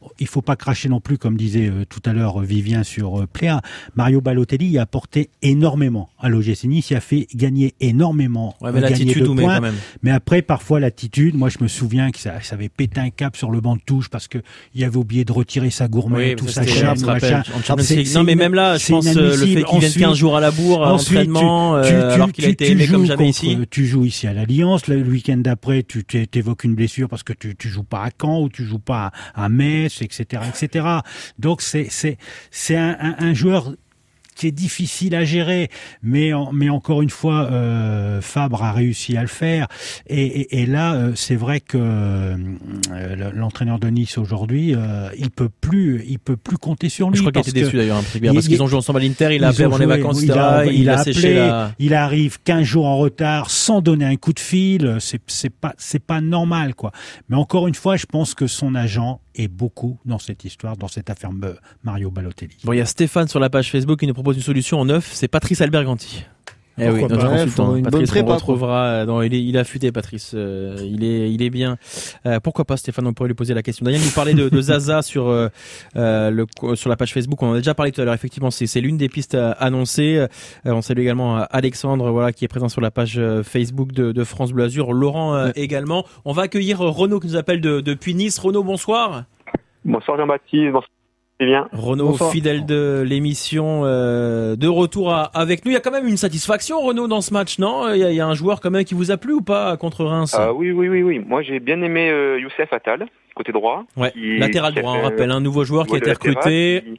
il faut pas cracher non plus, comme disait euh, tout à l'heure Vivien sur euh, Pléa. Mario Balotelli a apporté énormément à l'O G C Nice, il a fait gagner énormément. Ouais, mais euh, l'attitude, gagner de points, quand même. Mais après, parfois, l'attitude, moi je me souviens que ça, ça avait pété un cap sur le banc de touche parce que il avait oublié de retirer sa gourmet, oui, tout ça, sa chaîne, machin. Non, mais même là, je pense euh, le fait qu'il vienne quinze jours à la bourre, à l'entraînement, tu, tu, euh, alors qu'il a été aimé comme jamais ici. Tu joues ici à l'Alliance, le week-end d'après, tu t'évoques une blessure parce que tu, tu joues pas à Caen ou tu joues pas à, à Metz, et cetera, et cetera. Donc c'est c'est c'est un, un, un joueur qui est difficile à gérer, mais mais encore une fois, euh, Fabre a réussi à le faire. Et, et, et là, euh, c'est vrai que euh, l'entraîneur de Nice aujourd'hui, euh, il peut plus, il peut plus compter sur lui. Je crois qu'il était déçu d'ailleurs, hein, parce qu'ils ont joué ensemble à l'Inter. Il a appelé avant les vacances, il a, il, il a, a séché appelé, la... il arrive quinze jours en retard sans donner un coup de fil. C'est c'est pas c'est pas normal, quoi. Mais encore une fois, je pense que son agent est beaucoup dans cette histoire, dans cette affaire Mario Balotelli. Bon, il y a Stéphane sur la page Facebook qui nous propose une solution en neuf, c'est Patrice Alberganti. Eh oui, notre pas, consultant. Une Patrice, bonne prépa, on retrouvera. Non, il est, il est affûté, Patrice. Euh, il est, il est bien. Euh, pourquoi pas, Stéphane, on pourrait lui poser la question. Daniel nous parlait de, de Zaza sur euh, le sur la page Facebook. On en a déjà parlé tout à l'heure. Effectivement, c'est, c'est l'une des pistes annoncées. Euh, on salue également Alexandre, voilà, qui est présent sur la page Facebook de, de France Bleu Azur. Laurent euh, ouais. également. On va accueillir Renaud qui nous appelle de, depuis Nice. Renaud, bonsoir. Bonsoir Jean-Baptiste. Bonsoir. C'est bien. Renaud, Bonsoir. Fidèle de l'émission, euh, de retour à, avec nous. Il y a quand même une satisfaction, Renaud, dans ce match, non? Il y, a, il y a un joueur quand même qui vous a plu ou pas contre Reims? euh, Oui, oui, oui, oui. Moi, j'ai bien aimé euh, Youssef Attal, côté droit. Ouais. Qui, latéral qui droit, fait, on rappelle, un nouveau joueur qui a été recruté. Qui...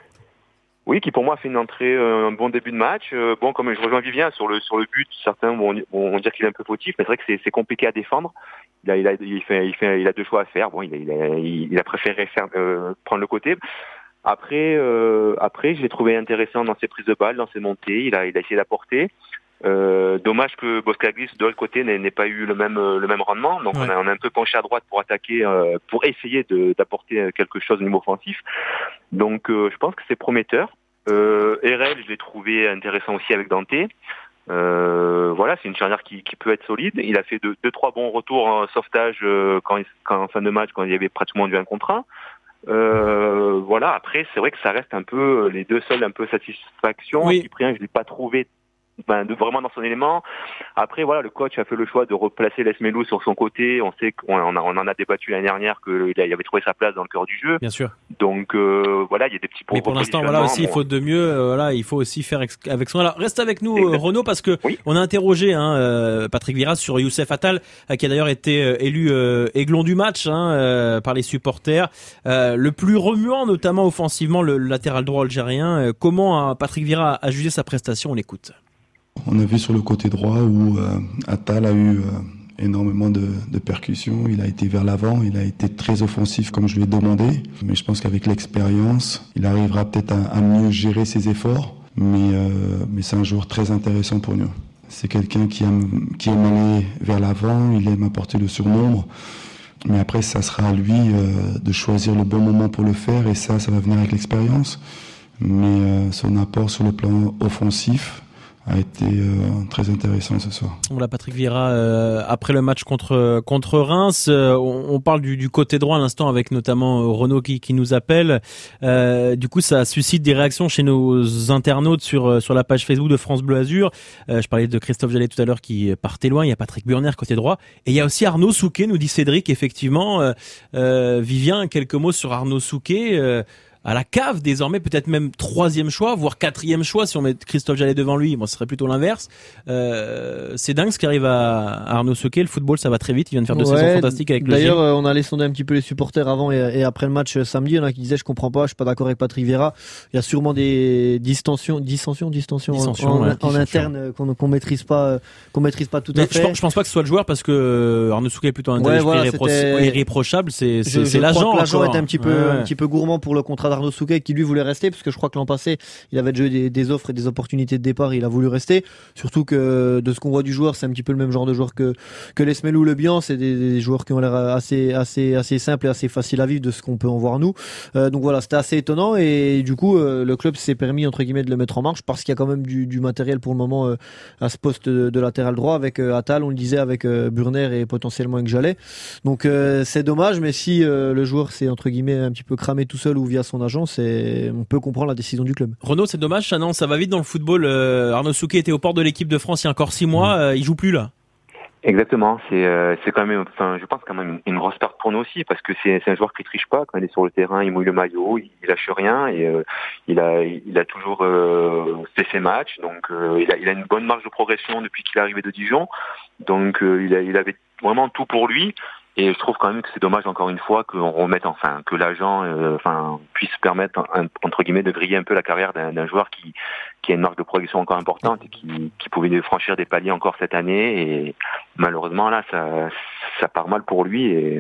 Oui, qui pour moi a fait une entrée, euh, un bon début de match. Euh, bon, comme je rejoins Vivien sur le sur le but, certains vont, vont dire qu'il est un peu fautif, mais c'est vrai que c'est, c'est compliqué à défendre. Il a, il a, il fait, il fait, il a deux choix à faire. Bon, il a, il a, il a préféré faire euh, prendre le côté. Après, euh, après, je l'ai trouvé intéressant dans ses prises de balles, dans ses montées. Il a, il a essayé d'apporter. Euh, dommage que Boskaglis de l'autre côté n'ait, n'ait pas eu le même, le même rendement. Donc, ouais. on, a, on a un peu penché à droite pour attaquer, euh, pour essayer de, d'apporter quelque chose au niveau offensif. Donc, euh, je pense que c'est prometteur. Euh, Erel, je l'ai trouvé intéressant aussi avec Dante. Euh, voilà, c'est une charnière qui, qui peut être solide. Il a fait deux, deux trois bons retours en sauvetage euh, quand, quand en fin de match, quand il y avait pratiquement du un contre un. Euh, voilà, après c'est vrai que ça reste un peu les deux seuls un peu satisfaction. Oui. Cyprien, je l'ai pas trouvé ben, de, vraiment dans son élément. Après voilà, le coach a fait le choix de replacer Les Melou sur son côté. On sait qu'on on, a, on en a débattu l'année dernière qu'il avait trouvé sa place dans le cœur du jeu. Bien sûr. Donc euh, voilà, il y a des petits points. Mais pour l'instant, voilà aussi, bon. il faut de mieux. Euh, voilà, il faut aussi faire ex- avec son. Alors reste avec nous, euh, Renaud, parce que oui. on a interrogé hein, euh, Patrick Vieira sur Youssef Attal, euh, qui a d'ailleurs été euh, élu euh, aiglon du match hein, euh, par les supporters, euh, le plus remuant, notamment offensivement, le, le latéral droit algérien. Euh, comment euh, Patrick Vieira a jugé sa prestation? On l'écoute. On a vu sur le côté droit où euh, Attal a eu euh, énormément de, de percussions, il a été vers l'avant, il a été très offensif comme je lui ai demandé, mais je pense qu'avec l'expérience, il arrivera peut-être à, à mieux gérer ses efforts, mais, euh, mais c'est un joueur très intéressant pour nous. C'est quelqu'un qui aime, qui aime aller vers l'avant, il aime apporter le surnombre, mais après ça sera à lui euh, de choisir le bon moment pour le faire, et ça, ça va venir avec l'expérience, mais euh, son apport sur le plan offensif a été euh, très intéressant ce soir. Voilà Patrick Vieira, euh, après le match contre contre Reims, euh, on, on parle du, du côté droit à l'instant avec notamment euh, Renaud qui, qui nous appelle. Euh, du coup, ça suscite des réactions chez nos internautes sur sur la page Facebook de France Bleu Azur. Euh, je parlais de Christophe Jallet tout à l'heure qui partait loin. Il y a Patrick Burner côté droit et il y a aussi Arnaud Souquet, nous dit Cédric. Effectivement, euh, euh, Vivien, quelques mots sur Arnaud Souquet. Euh, à la cave désormais, peut-être même troisième choix, voire quatrième choix si on met Christophe Jallet devant lui. Bon, ce serait plutôt l'inverse. Euh, c'est dingue ce qui arrive à Arnaud Souquet. Le football, ça va très vite. Il vient de faire deux ouais, saisons fantastiques avec le Gilles. D'ailleurs, euh, on allait sonder un petit peu les supporters avant et, et après le match euh, samedi. Il y en a qui disaient je comprends pas, je suis pas d'accord avec Patrick Vieira. Il y a sûrement des distensions, distensions, distensions, distensions en, en, ouais, en interne euh, qu'on, qu'on maîtrise pas, euh, qu'on maîtrise pas tout Mais à fait. Je pense, je pense pas que ce soit le joueur parce que euh, Arnaud Souquet est plutôt un ouais, ouais, voilà, irrépro- irréprochable. C'est, c'est, je, c'est je l'agent. L'agent encore. est un petit peu, ouais. un petit peu gourmand pour le contrat d'Arnaud Souquet qui lui voulait rester, parce que je crois que l'an passé, il avait déjà eu des, des offres et des opportunités de départ, il a voulu rester. Surtout que de ce qu'on voit du joueur, c'est un petit peu le même genre de joueur que que l'Esmelou ou le Bian, c'est des, des joueurs qui ont l'air assez assez assez simples et assez faciles à vivre de ce qu'on peut en voir nous. Euh, donc voilà, c'était assez étonnant et du coup euh, le club s'est permis entre guillemets de le mettre en marche parce qu'il y a quand même du, du matériel pour le moment euh, à ce poste de, de latéral droit avec euh, Attal, on le disait, avec euh, Burner et potentiellement avec Jallet. Donc euh, c'est dommage, mais si euh, le joueur s'est entre guillemets un petit peu cramé tout seul ou via son agent, c'est on peut comprendre la décision du club. Renaud, c'est dommage, ça non, ça va vite dans le football. Euh, Arnaud Souquet était au port de l'équipe de France il y a encore six mois, euh, il joue plus là. Exactement, c'est euh, c'est quand même, enfin, je pense quand même une, une grosse perte pour nous aussi parce que c'est c'est un joueur qui triche pas. Quand il est sur le terrain, il mouille le maillot, il, il lâche rien et euh, il a il a toujours euh, fait ses matchs. Donc euh, il a il a une bonne marge de progression depuis qu'il est arrivé de Dijon. Donc euh, il a il avait vraiment tout pour lui. Et je trouve quand même que c'est dommage encore une fois qu'on remette, enfin, que l'agent, euh, enfin, puisse permettre un, entre guillemets de griller un peu la carrière d'un, d'un joueur qui qui a une marge de progression encore importante et qui qui pouvait franchir des paliers encore cette année. Et malheureusement là, ça ça part mal pour lui. Et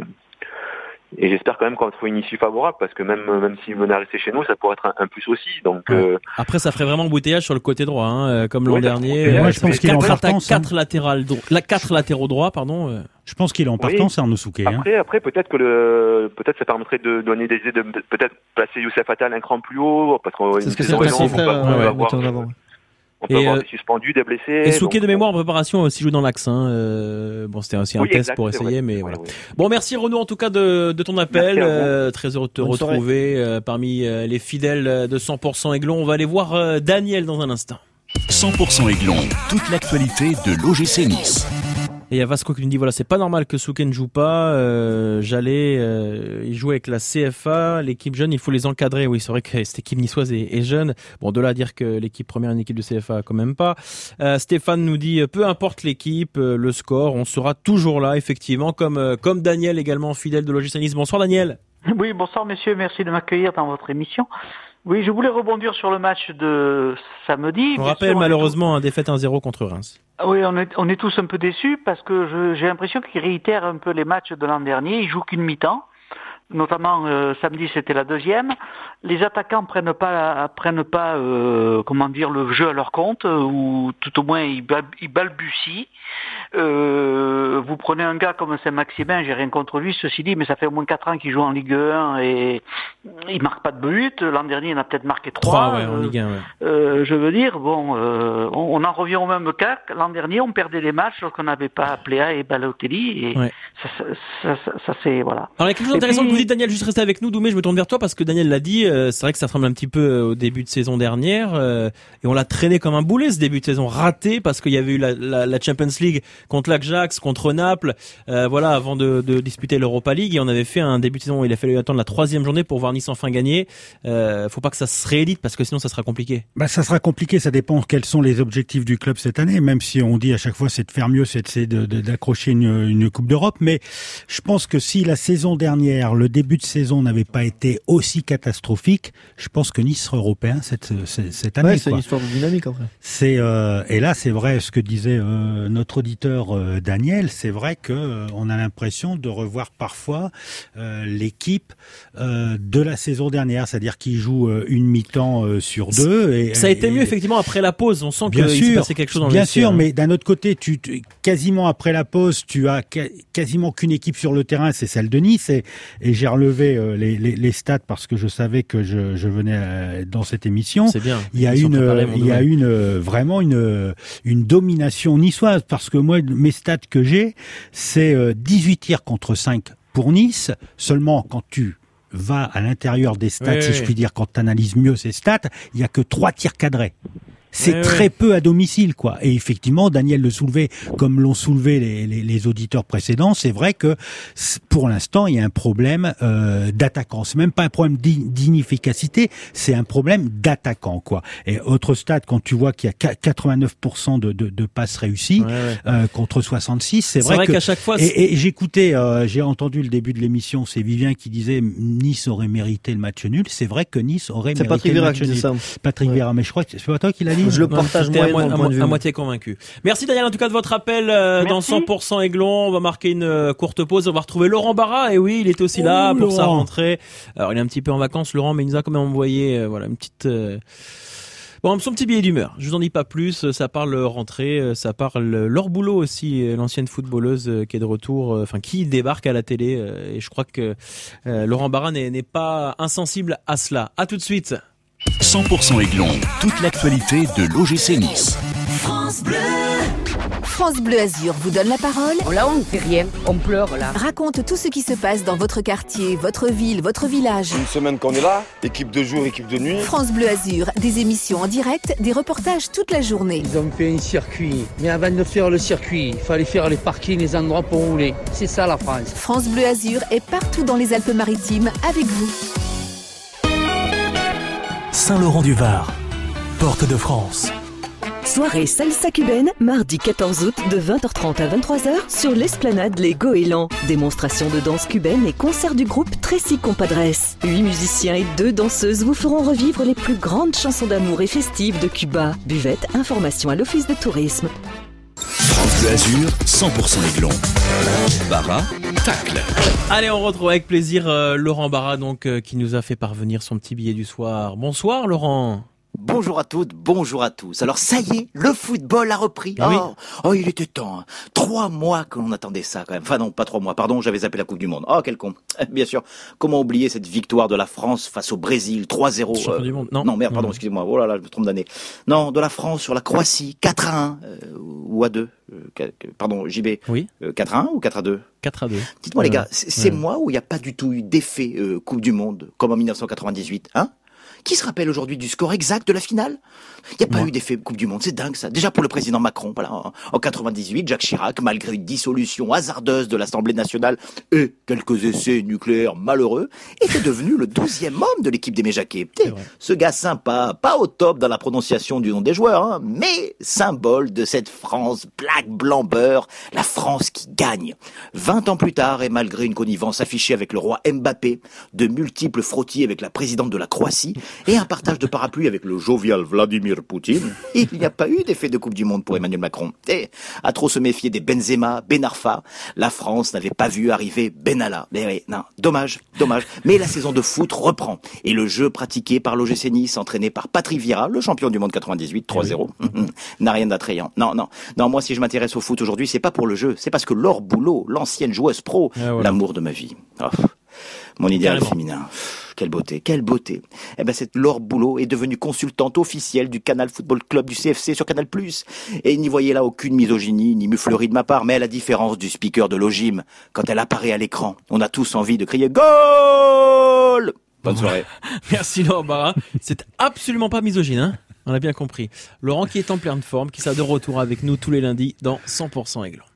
Et j'espère quand même qu'on trouve une issue favorable parce que même même s'il venait à rester chez nous, ça pourrait être un, un plus aussi. Donc ouais. euh... après, ça ferait vraiment embouteillage sur le côté droit, hein, comme l'an oui, dernier. Moi, je pense qu'il est en partance. Quatre latérales, la quatre latéraux droits, pardon. Euh. Je pense qu'il est en partance, oui. Arnaud Souquet. Après, hein. après peut-être que le, peut-être ça permettrait de donner des idées, de, de peut-être placer Youssef Attal un cran plus haut, parce qu'on c'est ce que c'est vrai, on va avoir. On peut et avoir euh, des suspendus, des blessés. Et Souquet de mémoire en préparation aussi joue dans l'axe. Hein. Euh, bon, c'était aussi un oui, test exact, pour essayer, mais voilà. Oui, oui. Bon, merci Renaud en tout cas de, de ton appel. Euh, très heureux de te Bonne retrouver euh, parmi euh, les fidèles de cent pour cent Aiglon. On va aller voir euh, Daniel dans un instant. cent pour cent Aiglon, toute l'actualité de l'O G C Nice. Et il y a Vasco qui nous dit voilà, c'est pas normal que Souquet ne joue pas. Euh, J'allais, euh, il joue avec la C F A, l'équipe jeune, il faut les encadrer. Oui, c'est vrai que cette équipe niçoise est, est jeune. Bon, de là à dire que l'équipe première est une équipe de C F A, quand même pas. Euh, Stéphane nous dit peu importe l'équipe, euh, le score, on sera toujours là, effectivement, comme euh, comme Daniel également fidèle de l'O G C Nice. Bonsoir Daniel. Oui, bonsoir messieurs, merci de m'accueillir dans votre émission. Oui, je voulais rebondir sur le match de samedi. On rappelle sûr, malheureusement un défaite un zéro contre Reims. Oui, on est, on est tous un peu déçus parce que je, j'ai l'impression qu'ils réitèrent un peu les matchs de l'an dernier. Ils jouent qu'une mi-temps. Notamment euh, samedi, c'était la deuxième. Les attaquants prennent pas, prennent pas, euh, comment dire, le jeu à leur compte, ou tout au moins ils, bal, ils balbutient. Euh, vous prenez un gars comme Saint-Maximin, j'ai rien contre lui, ceci dit, mais ça fait au moins quatre ans qu'il joue en Ligue un et il marque pas de but. L'an dernier, il en a peut-être marqué trois. Trois, ouais, en Ligue un, ouais. Euh, je veux dire, bon, euh, on, on en revient au même cas. L'an dernier, on perdait les matchs lorsqu'on n'avait pas Pléa et Balotelli, et ouais. ça, ça, ça, ça, ça c'est voilà. Alors il y a quelque chose d'intéressant que vous dites, Daniel, juste rester avec nous. Doumé, je me tourne vers toi parce que Daniel l'a dit, euh, c'est vrai que ça ressemble un petit peu au début de saison dernière, euh, et on l'a traîné comme un boulet ce début de saison, raté parce qu'il y avait eu la, la, la Champions League contre l'Ajax, contre Naples, euh, voilà, avant de, de disputer l'Europa League, et on avait fait un début de saison où il a fallu attendre la troisième journée pour voir Nice enfin gagner. Euh, faut pas que ça se réédite parce que sinon ça sera compliqué. Bah ça sera compliqué, ça dépend quels sont les objectifs du club cette année, même si on dit à chaque fois c'est de faire mieux, c'est de, de, d'accrocher une, une Coupe d'Europe, mais je pense que si la saison dernière, le début de saison n'avait pas été aussi catastrophique, je pense que Nice sera européen cette, cette, cette année. Ouais, c'est quoi. Une histoire de dynamique après. C'est euh, et là c'est vrai ce que disait euh, notre auditeur euh, Daniel, c'est vrai que euh, on a l'impression de revoir parfois euh, l'équipe euh, de la saison dernière, c'est-à-dire qu'ils jouent euh, une mi-temps euh, sur deux. Et, ça a été et, mieux effectivement après la pause. On sent qu'il s'est passé quelque chose dans le Bien vestiaire, sûr, hein. Mais d'un autre côté, tu, tu quasiment après la pause, tu as ca- quasiment qu'une équipe sur le terrain, c'est celle de Nice. Et, et j'ai relevé euh, les, les, les stats parce que je savais que je, je venais euh, dans cette émission. C'est bien. Il y a Ils une, euh, il y a une euh, vraiment une une domination niçoise parce que moi mes stats que j'ai, c'est euh, dix-huit tirs contre cinq pour Nice. Seulement quand tu vas à l'intérieur des stats, oui, si oui. je puis dire, quand tu analyses mieux ces stats, il y a que trois tirs cadrés. C'est ouais, très ouais. peu à domicile, quoi. Et effectivement, Daniel le soulevait, comme l'ont soulevé les, les, les auditeurs précédents. C'est vrai que pour l'instant, il y a un problème euh, d'attaquant. C'est même pas un problème d'inefficacité, c'est un problème d'attaquant, quoi. Et autre stat, quand tu vois qu'il y a quatre-vingt-neuf pour cent de, de, de passes réussies ouais, ouais. Euh, contre soixante-six, c'est, c'est vrai, vrai que. qu'à chaque fois. Et, et j'écoutais, euh, j'ai entendu le début de l'émission, c'est Vivien qui disait Nice aurait mérité le match nul. C'est vrai que Nice aurait c'est mérité Patrick le Vieira match nul. Patrick ouais. Vieira, mais je crois que c'est pas toi qui l'a dit. je le partage J'étais à, moyennement, mo- le point de vue. à moitié convaincu. Merci Daniel en tout cas de votre appel euh, dans cent pour cent Aiglon. On va marquer une euh, courte pause. On va retrouver Laurent Barra. Et oui, il est aussi là Oh, pour sa Laurent. rentrée. Alors il est un petit peu en vacances Laurent, mais il nous a quand même envoyé euh, voilà une petite... Euh... Bon, son petit billet d'humeur. Je vous en dis pas plus. Ça parle rentrée, ça parle Laure Boulot aussi, l'ancienne footballeuse qui est de retour, enfin qui débarque à la télé. Et je crois que euh, Laurent Barra n'est, n'est pas insensible à cela. À tout de suite. cent pour cent Aiglon, toute l'actualité de l'O G C Nice. France Bleu. France Bleu Azur vous donne la parole. Oh là, on ne fait rien, on pleure là. Raconte tout ce qui se passe dans votre quartier, votre ville, votre village. Une semaine qu'on est là, équipe de jour, équipe de nuit. France Bleu Azur, des émissions en direct, des reportages toute la journée. Ils ont fait un circuit, mais avant de faire le circuit, il fallait faire les parkings, les endroits pour rouler. C'est ça la France. France Bleu Azur est partout dans les Alpes-Maritimes avec vous. Saint-Laurent-du-Var, porte de France. Soirée salsa cubaine, mardi quatorze août de vingt heures trente à vingt-trois heures sur l'esplanade Les Goélands. Démonstration de danse cubaine et concert du groupe Tracy Compadres. Huit musiciens et deux danseuses vous feront revivre les plus grandes chansons d'amour et festives de Cuba. Buvette, information à l'Office de tourisme. France Bleu Azur, cent pour cent Aiglon. Barra, tacle. Allez, on retrouve avec plaisir euh, Laurent Barra donc euh, qui nous a fait parvenir son petit billet du soir. Bonsoir Laurent. Bonjour à toutes, bonjour à tous. Alors ça y est, le football a repris. Ah oui. Oh, oh, il était temps. Hein. Trois mois que l'on attendait ça quand même. Enfin non, pas trois mois, pardon, j'avais zappé la Coupe du Monde. Oh, quel con. Bien sûr, comment oublier cette victoire de la France face au Brésil, trois zéro. Champion du monde, non. Non, merde, pardon, Non. excusez-moi. Oh là là, je me trompe d'année. Non, de la France sur la Croatie, quatre à un. Euh, ou à deux. Euh, qu- pardon, J B. Oui. Euh, quatre à un ou quatre à deux? quatre à deux. Dites-moi les Euh, gars, c'est, c'est ouais. moi où il n'y a pas du tout eu d'effet euh, Coupe du Monde, comme en dix-neuf cent quatre-vingt-dix-huit, hein? Qui se rappelle aujourd'hui du score exact de la finale? Il n'y a pas Moi. eu d'effet Coupe du Monde, c'est dingue ça. Déjà pour le président Macron, voilà, en, en quatre-vingt-dix-huit, Jacques Chirac, malgré une dissolution hasardeuse de l'Assemblée nationale et quelques essais nucléaires malheureux, était devenu le douzième homme de l'équipe d'Aimé Jacquet. Et ce gars sympa, pas au top dans la prononciation du nom des joueurs, hein, mais symbole de cette France black, blanc, beurre, la France qui gagne. Vingt ans plus tard, et malgré une connivence affichée avec le roi Mbappé, de multiples frottis avec la présidente de la Croatie, et un partage de parapluie avec le jovial Vladimir Poutine, il n'y a pas eu d'effet de Coupe du Monde pour Emmanuel Macron. Et, à trop se méfier des Benzema, Ben Arfa, la France n'avait pas vu arriver Benalla. Mais oui, non, dommage, dommage. Mais la saison de foot reprend. Et le jeu pratiqué par l'O G C Nice, entraîné par Patrick Vieira, le champion du monde quatre-vingt-dix-huit, trois zéro, n'a rien d'attrayant. Non, non, non, moi si je m'intéresse au foot aujourd'hui, c'est pas pour le jeu, c'est parce que Laure Boulot, l'ancienne joueuse pro, Ah, voilà. l'amour de ma vie. Oh, mon idéal Carrément. féminin. Quelle beauté, quelle beauté. Eh ben, cette Laure Boulot est devenue consultante officielle du Canal Football Club du C F C sur Canal plus. Et n'y voyez là aucune misogynie, ni muflerie de ma part, mais à la différence du speaker de l'Ogim, quand elle apparaît à l'écran, on a tous envie de crier GOL! Bonne soirée. Merci Laurent Barra. C'est absolument pas misogyne, hein. On a bien compris. Laurent qui est en pleine forme, qui sera de retour avec nous tous les lundis dans cent pour cent Aiglon.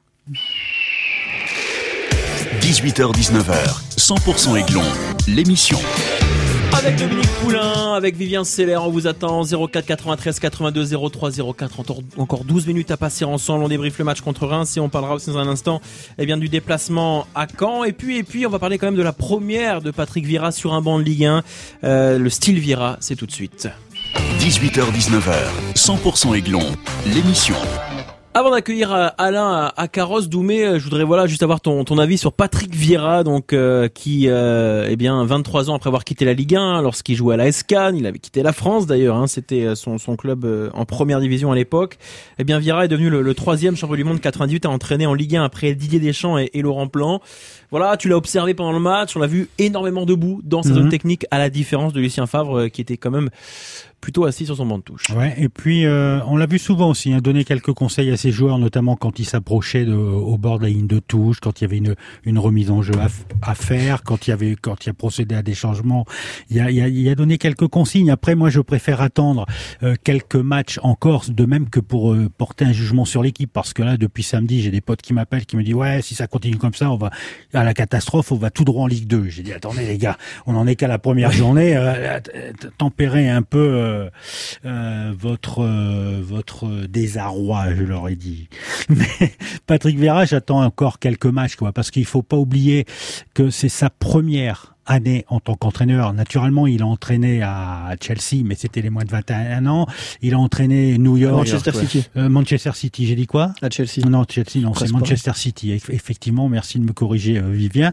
dix-huit heures dix-neuf heures, cent pour cent Aiglon, l'émission. Avec Dominique Poulain, avec Vivien Seller, on vous attend zéro quatre quatre-vingt-treize quatre-vingt-deux zéro trois zéro quatre. Encore, encore douze minutes à passer ensemble. On débriefe le match contre Reims et on parlera aussi dans un instant eh bien, du déplacement à Caen. Et puis, et puis, on va parler quand même de la première de Patrick Vieira sur un banc de Ligue un. Euh, le style Vieira, c'est tout de suite. dix-huit heures dix-neuf heures, cent pour cent Aiglon, l'émission. Avant d'accueillir euh, Alain à, à Carrosse Doumé, euh, je voudrais voilà juste avoir ton ton avis sur Patrick Vieira, donc euh, qui euh, eh bien vingt-trois ans après avoir quitté la Ligue un, lorsqu'il jouait à la S C A N, il avait quitté la France d'ailleurs, hein, c'était son son club euh, en première division à l'époque. Eh bien Vieira est devenu le, le troisième champion du monde quatre-vingt-dix-huit à entraîner en Ligue un après Didier Deschamps et, et Laurent Blanc. Voilà, tu l'as observé pendant le match, on l'a vu énormément debout dans sa Mhm. zone technique, à la différence de Lucien Favre euh, qui était quand même plutôt assis sur son banc de touche. Ouais, et puis euh, on l'a vu souvent aussi, hein, donner quelques conseils à ses joueurs, notamment quand ils s'approchaient de, au bord de la ligne de touche, quand il y avait une, une remise en jeu à, f- à faire, quand il y avait, quand il a procédé à des changements. Il y a, il y a, il a donné quelques consignes. Après, moi, je préfère attendre euh, quelques matchs encore, de même que pour euh, porter un jugement sur l'équipe, parce que là, depuis samedi, j'ai des potes qui m'appellent, qui me disent ouais, si ça continue comme ça, on va à la catastrophe, on va tout droit en Ligue deux. J'ai dit attendez les gars, on en est qu'à la première journée, euh, tempérez un peu. Euh, Euh, votre euh, votre désarroi, je leur ai dit. Mais Patrick Vieira, j'attends encore quelques matchs, quoi, parce qu'il faut pas oublier que c'est sa première année en tant qu'entraîneur. Naturellement, il a entraîné à Chelsea, mais c'était les moins de vingt et un ans. Il a entraîné New York. Manchester City. Euh, Manchester City, j'ai dit quoi? À Chelsea. Non, Chelsea, non, Presque c'est Manchester City. Effectivement, merci de me corriger, euh, Vivien.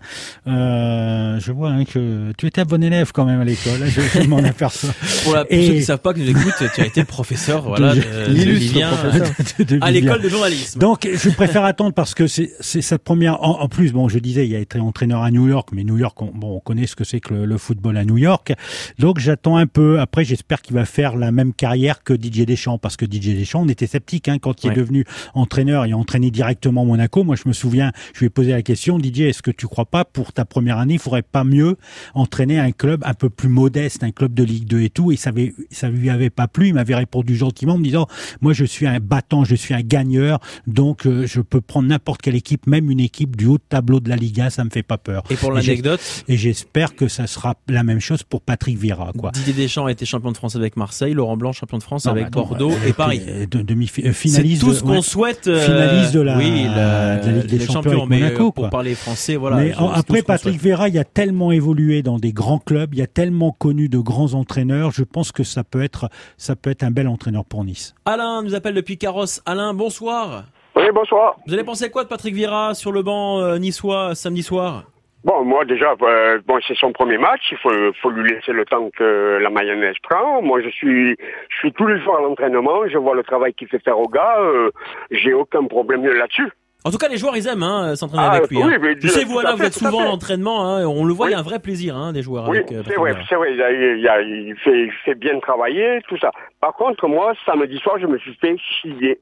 Euh, je vois hein, que tu étais un bon élève quand même à l'école. Je, je m'en aperçois. Pour, la, pour Et... ceux qui ne savent pas, que nous écoutent, tu as été le professeur, voilà, de, de, de Vivien, de, de à l'école de journalisme. Donc, je préfère attendre parce que c'est, c'est sa première. En, en plus, bon, je disais, il a été entraîneur à New York, mais New York, on, bon, on connaît ce que c'est que le, le football à New York. Donc, j'attends un peu. Après, j'espère qu'il va faire la même carrière que Didier Deschamps, parce que Didier Deschamps, on était sceptique hein, quand il ouais. est devenu entraîneur. Il a entraîné directement Monaco. Moi, je me souviens, je lui ai posé la question, Didier, est-ce que tu crois pas pour ta première année, il faudrait pas mieux entraîner un club un peu plus modeste, un club de Ligue deux et tout, et ça, avait, ça lui avait pas plu. Il m'avait répondu gentiment en me disant, moi, je suis un battant, je suis un gagneur, donc euh, je peux prendre n'importe quelle équipe, même une équipe du haut de tableau de la Liga, ça me fait pas peur. Et pour l'anecdote, et j'espère que ça sera la même chose pour Patrick Vieira, quoi. Didier Deschamps a été champion de France avec Marseille, Laurent Blanc champion de France non, avec Bordeaux euh, et Paris. De, demi finaliste. C'est tout ce de, qu'on ouais, souhaite. Euh, finaliste de la, oui, la, de la Ligue des Champions, champions, avec mais Monaco, pour quoi. parler français, voilà. Mais je, en, après Patrick Vieira, il y a tellement évolué dans des grands clubs, il y a tellement connu de grands entraîneurs. Je pense que ça peut être, ça peut être un bel entraîneur pour Nice. Alain nous appelle depuis Carrosse. Alain, bonsoir. Oui, bonsoir. Vous allez penser quoi de Patrick Vieira sur le banc euh, niçois samedi soir? Bon, moi déjà, euh, bon, c'est son premier match. Il faut, faut lui laisser le temps que la mayonnaise prend. Moi, je suis, je suis tous les jours à l'entraînement. Je vois le travail qu'il fait faire aux gars. Euh, j'ai aucun problème là-dessus. En tout cas, les joueurs, ils aiment hein, s'entraîner ah, avec lui. Oui, hein. mais Je sais, vous, Alain, vous êtes souvent à l'entraînement. Hein, on le voit, oui. il y a un vrai plaisir hein, des joueurs. Oui, avec, euh, c'est vrai, c'est vrai. Il, a, il, a, il, fait, il fait bien travailler, tout ça. Par contre, moi, samedi soir, je me suis fait chier.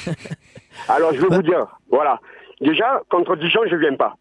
Alors, je vais vous dire, voilà. Déjà, contre Dijon, je viens pas.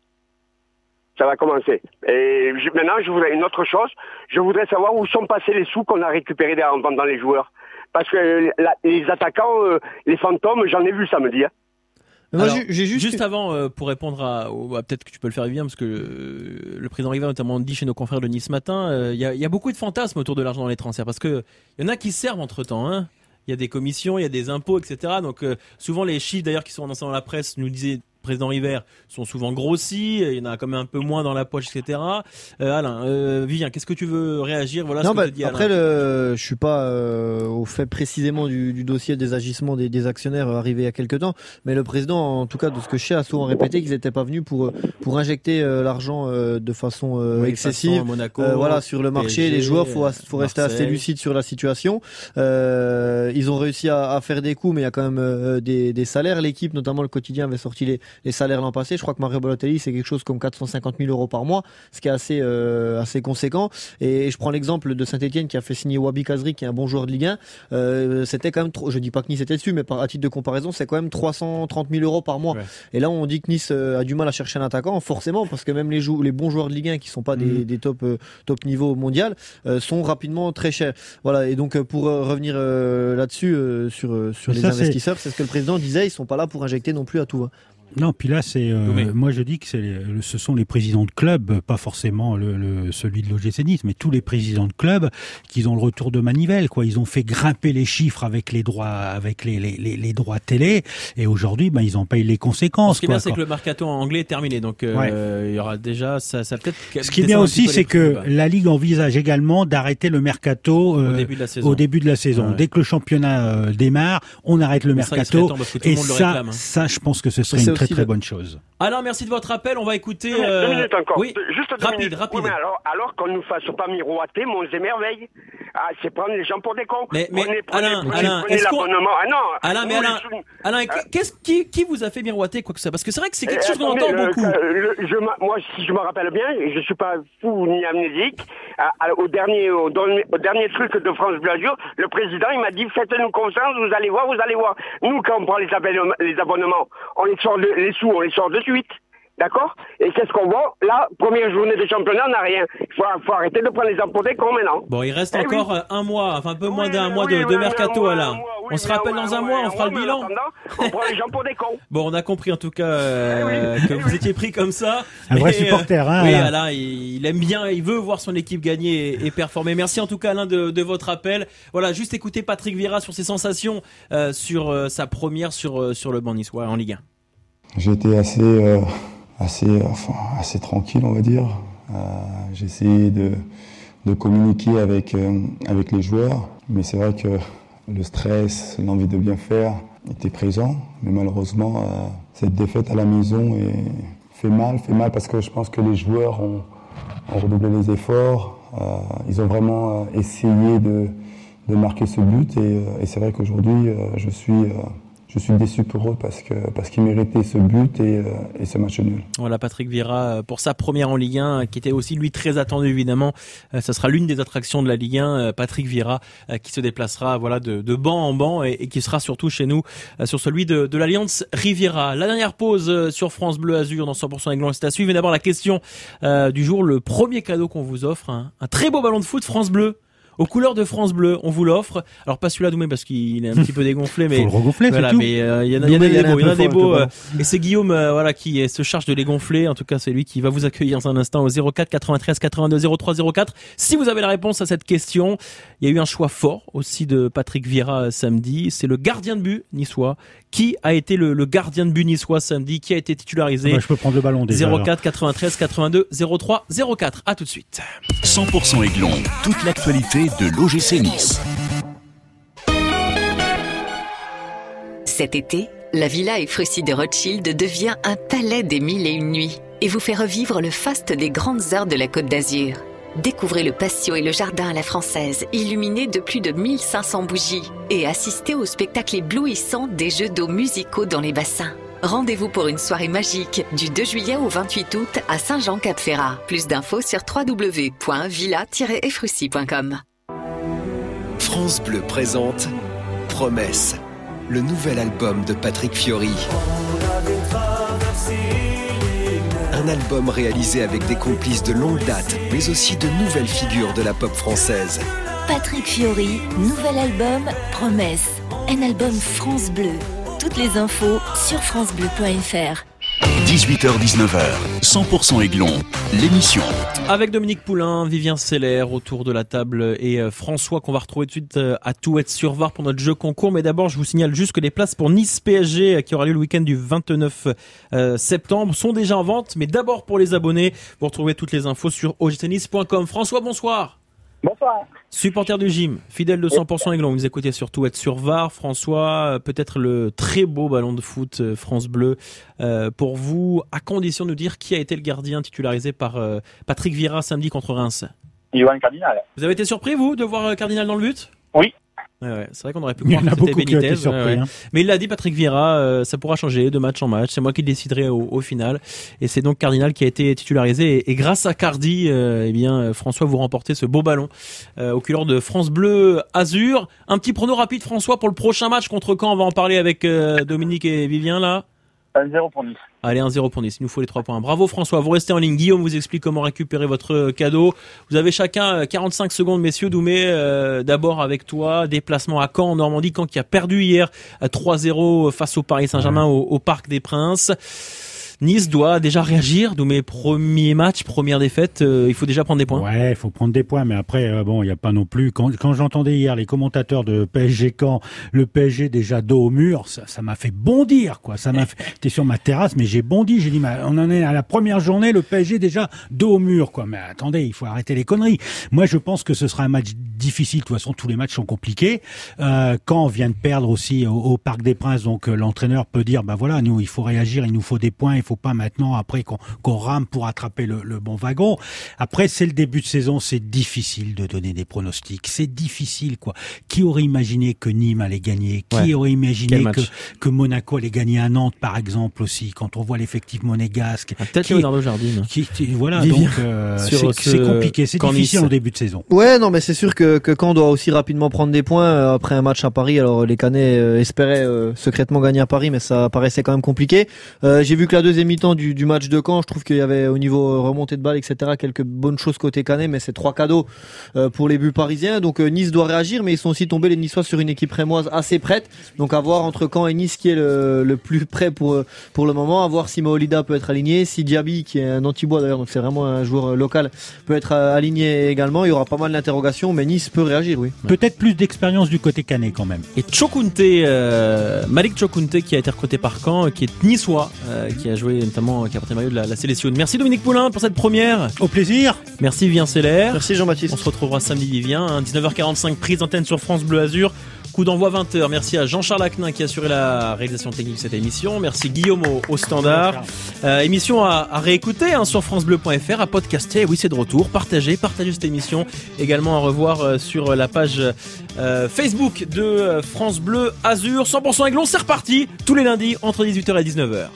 Ça va commencer. Et je, maintenant, je voudrais une autre chose. Je voudrais savoir où sont passés les sous qu'on a récupérés en vendant les joueurs. Parce que la, les attaquants, euh, les fantômes, j'en ai vu samedi. Hein. Moi, Alors, j'ai juste, juste avant, euh, pour répondre à, à peut-être que tu peux le faire bien, parce que euh, le président River notamment dit chez nos confrères de Nice Matin, il euh, y, a, y a beaucoup de fantasmes autour de l'argent dans les transferts, parce que il y en a qui servent entre temps. Hein. Il y a des commissions, il y a des impôts, et cetera. Donc euh, souvent les chiffres d'ailleurs qui sont annoncés dans la presse nous disaient président River sont souvent grossis, il y en a quand même un peu moins dans la poche, et cetera. Euh, Alain, euh, Vivien, qu'est-ce que tu veux réagir? Voilà non, ce que bah, te dit après, Alain. Le, je suis pas euh, au fait précisément du, du dossier des agissements des, des actionnaires euh, arrivés il y a quelques temps, mais le président, en tout cas de ce que je sais, a souvent répété qu'ils n'étaient pas venus pour pour injecter euh, l'argent euh, de façon euh, oui, excessive. Façon Monaco, euh, voilà, sur le marché, P S G, les joueurs, faut faut rester assez lucide sur la situation. Euh, ils ont réussi à, à faire des coups, mais il y a quand même euh, des, des salaires. L'équipe, notamment le quotidien, avait sorti les, les salaires l'an passé. Je crois que Mario Balotelli, c'est quelque chose comme quatre cent cinquante mille euros par mois, ce qui est assez, euh, assez conséquent. Et je prends l'exemple de Saint-Etienne qui a fait signer Wabi Kazri, qui est un bon joueur de Ligue un. Euh, c'était quand même trop, je dis pas que Nice était dessus, mais par, à titre de comparaison, c'est quand même trois cent trente mille euros par mois. Ouais. Et là, on dit que Nice euh, a du mal à chercher un attaquant, forcément, parce que même les, jou- les bons joueurs de Ligue un qui sont pas des, mmh. des top, euh, top niveau mondial, euh, sont rapidement très chers. Voilà. Et donc, pour euh, revenir euh, là-dessus, euh, sur, euh, sur les ça, investisseurs, c'est... c'est ce que le président disait, ils sont pas là pour injecter non plus à tout va. Non, puis là, c'est. Euh, moi, je dis que c'est, ce sont les présidents de clubs, pas forcément le, le, celui de l'O G C Nice, mais tous les présidents de clubs qui ont le retour de manivelle, quoi. Ils ont fait grimper les chiffres avec les droits, avec les les les, les droits télé, et aujourd'hui, ben, ils en payent les conséquences. Ce qui est quoi, bien, c'est quoi. que le mercato anglais est terminé, donc euh, ouais. il y aura déjà ça, ça peut-être. Ce qui est bien aussi, c'est que la Ligue envisage également d'arrêter le mercato euh, au début de la saison. Au début de la saison. Ouais. Dès que le championnat euh, démarre, on arrête le mais mercato, ça, et ça, réclame, hein. ça, je pense que ce serait c'est une très très le... bonne chose. Alain, merci de votre appel. On va écouter. Deux, euh... deux minutes encore. Oui, juste deux rapide, minutes. rapide. Oui, mais alors, alors qu'on ne nous fasse pas miroiter mon émerveille. Ah, c'est prendre les gens pour des cons. Mais, mais prenez, Alain, prenez, Alain, prenez est-ce l'abonnement. Ah non. Alain, mais Alain, sous... Alain, euh... qu'est-ce qui, qui vous a fait miroiter quoi que ça? Parce que c'est vrai que c'est quelque chose qu'on entend le, beaucoup. Le, le, je, moi, si je me rappelle bien, je suis pas fou ni amnésique. À, à, au dernier, au, au dernier truc de France Bleu Azur, le président, il m'a dit faites-nous confiance, vous allez voir, vous allez voir. Nous, quand on prend les, abonnements, les abonnements, on les sort de, les sous, on les sort de suite. D'accord? Et qu'est-ce qu'on voit? Là, première journée de championnat, on n'a rien. Il faut, faut arrêter de prendre les gens pour des cons maintenant. Bon, il reste eh encore oui. un mois, enfin un peu moins oui, d'un mois oui, de, oui, de mercato, mois, Alain. Oui, on se rappelle dans un mois, on fera le bilan. On prend les gens pour des cons. Bon, on a compris en tout cas euh, que vous étiez pris comme ça. Un vrai supporter, hein. Oui, Alain, Alain il, il aime bien, il veut voir son équipe gagner et, et performer. Merci en tout cas, Alain, de, de votre appel. Voilà, juste écouter Patrick Vieira sur ses sensations euh, sur euh, sa première sur, euh, sur le banc niçois en Ligue un. J'ai été assez... Euh... assez, enfin, assez tranquille, on va dire. Euh, j'ai essayé de, de communiquer avec, euh, avec les joueurs, mais c'est vrai que le stress, l'envie de bien faire était présent. Mais malheureusement, euh, cette défaite à la maison est, fait mal, fait mal parce que je pense que les joueurs ont, ont redoublé les efforts. Euh, ils ont vraiment euh, essayé de, de marquer ce but et, euh, et c'est vrai qu'aujourd'hui, euh, je suis... Euh, Je suis déçu pour eux parce que parce qu'ils méritaient ce but et, euh, et ce match nul. Voilà, Patrick Vieira pour sa première en Ligue un, qui était aussi lui très attendu évidemment. Euh, ça sera l'une des attractions de la Ligue un. Euh, Patrick Vieira euh, qui se déplacera voilà de, de banc en banc et, et qui sera surtout chez nous euh, sur celui de, de l'Alliance Riviera. La dernière pause euh, sur France Bleu Azur dans cent pour cent Aiglon, c'est à suivre. Mais d'abord la question euh, du jour, le premier cadeau qu'on vous offre, hein, un très beau ballon de foot France Bleu. Aux couleurs de France Bleu, on vous l'offre. Alors pas celui-là Doumé parce qu'il est un petit peu dégonflé, mais faut le regonfler, voilà, c'est tout. mais il euh, y en a, y en a des beaux, il y en a des beaux. Euh, et c'est Guillaume, euh, voilà, qui se charge de les gonfler. En tout cas, c'est lui qui va vous accueillir dans un instant au zéro quatre quatre-vingt-treize quatre-vingt-deux zéro trois zéro quatre. Si vous avez la réponse à cette question, il y a eu un choix fort aussi de Patrick Vieira samedi. C'est le gardien de but niçois. Qui a été le, le gardien de but niçois samedi? Qui a été titularisé? Bah, je peux prendre le ballon déjà. zéro quatre quatre-vingt-treize quatre-vingt-deux zéro trois zéro quatre. À tout de suite. cent pour cent Aiglon, toute l'actualité de l'O G C Nice. Cet été, la Villa Efrussi de Rothschild devient un palais des mille et une nuits et vous fait revivre le faste des grandes heures de la Côte d'Azur. Découvrez le patio et le jardin à la française, illuminés de plus de mille cinq cents bougies, et assistez au spectacle éblouissant des jeux d'eau musicaux dans les bassins. Rendez-vous pour une soirée magique du deux juillet au vingt-huit août à Saint-Jean-Cap-Ferrat. Plus d'infos sur w w w point villa tiret efrussi point com. France Bleu présente Promesse, le nouvel album de Patrick Fiori. Un album réalisé avec des complices de longue date, mais aussi de nouvelles figures de la pop française. Patrick Fiori, nouvel album Promesse, un album France Bleu. Toutes les infos sur francebleu point f r. dix-huit heures dix-neuf heures, cent pour cent Aiglon, l'émission. Avec Dominique Poulain, Vivien Seller autour de la table et François qu'on va retrouver tout de suite à Touette-sur-Var pour notre jeu concours. Mais d'abord, je vous signale juste que les places pour Nice P S G qui aura lieu le week-end du vingt-neuf septembre sont déjà en vente. Mais d'abord pour les abonnés, vous retrouvez toutes les infos sur o g c nice point com. François, bonsoir. Bonsoir. Supporter du gym, fidèle de cent pour cent Aiglon, vous écoutez surtout être sur Var. François, peut-être le très beau ballon de foot France Bleu euh, pour vous, à condition de nous dire qui a été le gardien titularisé par euh, Patrick Vieira samedi contre Reims. Yoann Cardinal. Vous avez été surpris, vous, de voir Cardinal dans le but? Oui. Ouais, ouais, c'est vrai qu'on aurait pu croire que c'était Benitez. Surpris, ouais, ouais. hein. Mais il l'a dit, Patrick Vieira, euh, ça pourra changer de match en match. C'est moi qui déciderai au, au final. Et c'est donc Cardinal qui a été titularisé. Et, et grâce à Cardi, euh, eh bien, François, vous remportez ce beau ballon euh, aux couleurs de France Bleu Azur. Un petit prono rapide, François, pour le prochain match contre Caen. On va en parler avec euh, Dominique et Vivien là. un zéro pour Nice. Allez, un zéro pour Nice. Il nous faut les trois points. Bravo François. Vous restez en ligne. Guillaume vous explique comment récupérer votre cadeau. Vous avez chacun quarante-cinq secondes, messieurs. Doumé, euh, d'abord avec toi. Déplacement à Caen, en Normandie. Caen qui a perdu hier trois zéro face au Paris Saint-Germain ouais. au, au Parc des Princes. Nice doit déjà réagir. Doumé, premier match, première défaite. Euh, il faut déjà prendre des points. Ouais, il faut prendre des points. Mais après, euh, bon, il n'y a pas non plus. Quand, quand j'entendais hier les commentateurs de P S G Caen, le P S G déjà dos au mur, ça, ça m'a fait bondir, quoi. Ça m'a fait. J'étais sur ma terrasse, mais j'ai bondi. J'ai dit, mais on en est à la première journée, le P S G déjà dos au mur, quoi. Mais attendez, il faut arrêter les conneries. Moi, je pense que ce sera un match difficile. De toute façon, tous les matchs sont compliqués. Euh, Caen vient de perdre aussi au, au Parc des Princes, donc euh, l'entraîneur peut dire, bah voilà, nous, il faut réagir, il nous faut des points. Il faut pas maintenant après qu'on, qu'on rame pour attraper le, le bon wagon. Après, c'est le début de saison, c'est difficile de donner des pronostics. C'est difficile, quoi. Qui aurait imaginé que Nîmes allait gagner? Qui ouais. aurait imaginé que, que Monaco allait gagner à Nantes, par exemple, aussi, quand on voit l'effectif monégasque? Ah, peut-être Leonardo Jardim. Qui, qui, voilà, Vivien. donc euh, c'est, c'est compliqué, c'est difficile en début de saison. Ouais, non, mais c'est sûr que, que Caen doit aussi rapidement prendre des points euh, après un match à Paris. Alors les Canets euh, espéraient euh, secrètement gagner à Paris, mais ça paraissait quand même compliqué. Euh, j'ai vu que la deuxième mi-temps du, du match de Caen, je trouve qu'il y avait au niveau remontée de balle, et cetera, quelques bonnes choses côté Canet, mais c'est trois cadeaux euh, pour les buts parisiens. Donc euh, Nice doit réagir, mais ils sont aussi tombés les Niçois sur une équipe rémoise assez prête. Donc à voir entre Caen et Nice qui est le, le plus prêt pour pour le moment. À voir si Maolida peut être aligné, si Diaby, qui est un anti-bois d'ailleurs, donc c'est vraiment un joueur local, peut être aligné également. Il y aura pas mal d'interrogations, mais Nice Nice peut réagir, oui. Peut-être plus d'expérience du côté canet quand même. Et Chokunte, euh, Malik Chokunte qui a été recruté par Caen, qui est niçois, euh, qui a joué notamment, qui a porté le maillot de la, la sélection. Merci Dominique Poulain pour cette première. Au plaisir. Merci Vivien Seller. Merci Jean-Baptiste. On se retrouvera samedi Vivien, hein, dix-neuf heures quarante-cinq, prise d'antenne sur France Bleu Azur. Coup d'envoi vingt heures. Merci à Jean-Charles Acnin qui a assuré la réalisation technique de cette émission. Merci Guillaume au, au standard. Euh, émission à, à réécouter hein, sur francebleu point f r, à podcaster. Oui, c'est de retour. Partagez, partagez cette émission. Également à revoir euh, sur la page euh, Facebook de euh, France Bleu Azur. cent pour cent Aiglon, c'est reparti tous les lundis entre dix-huit heures et dix-neuf heures.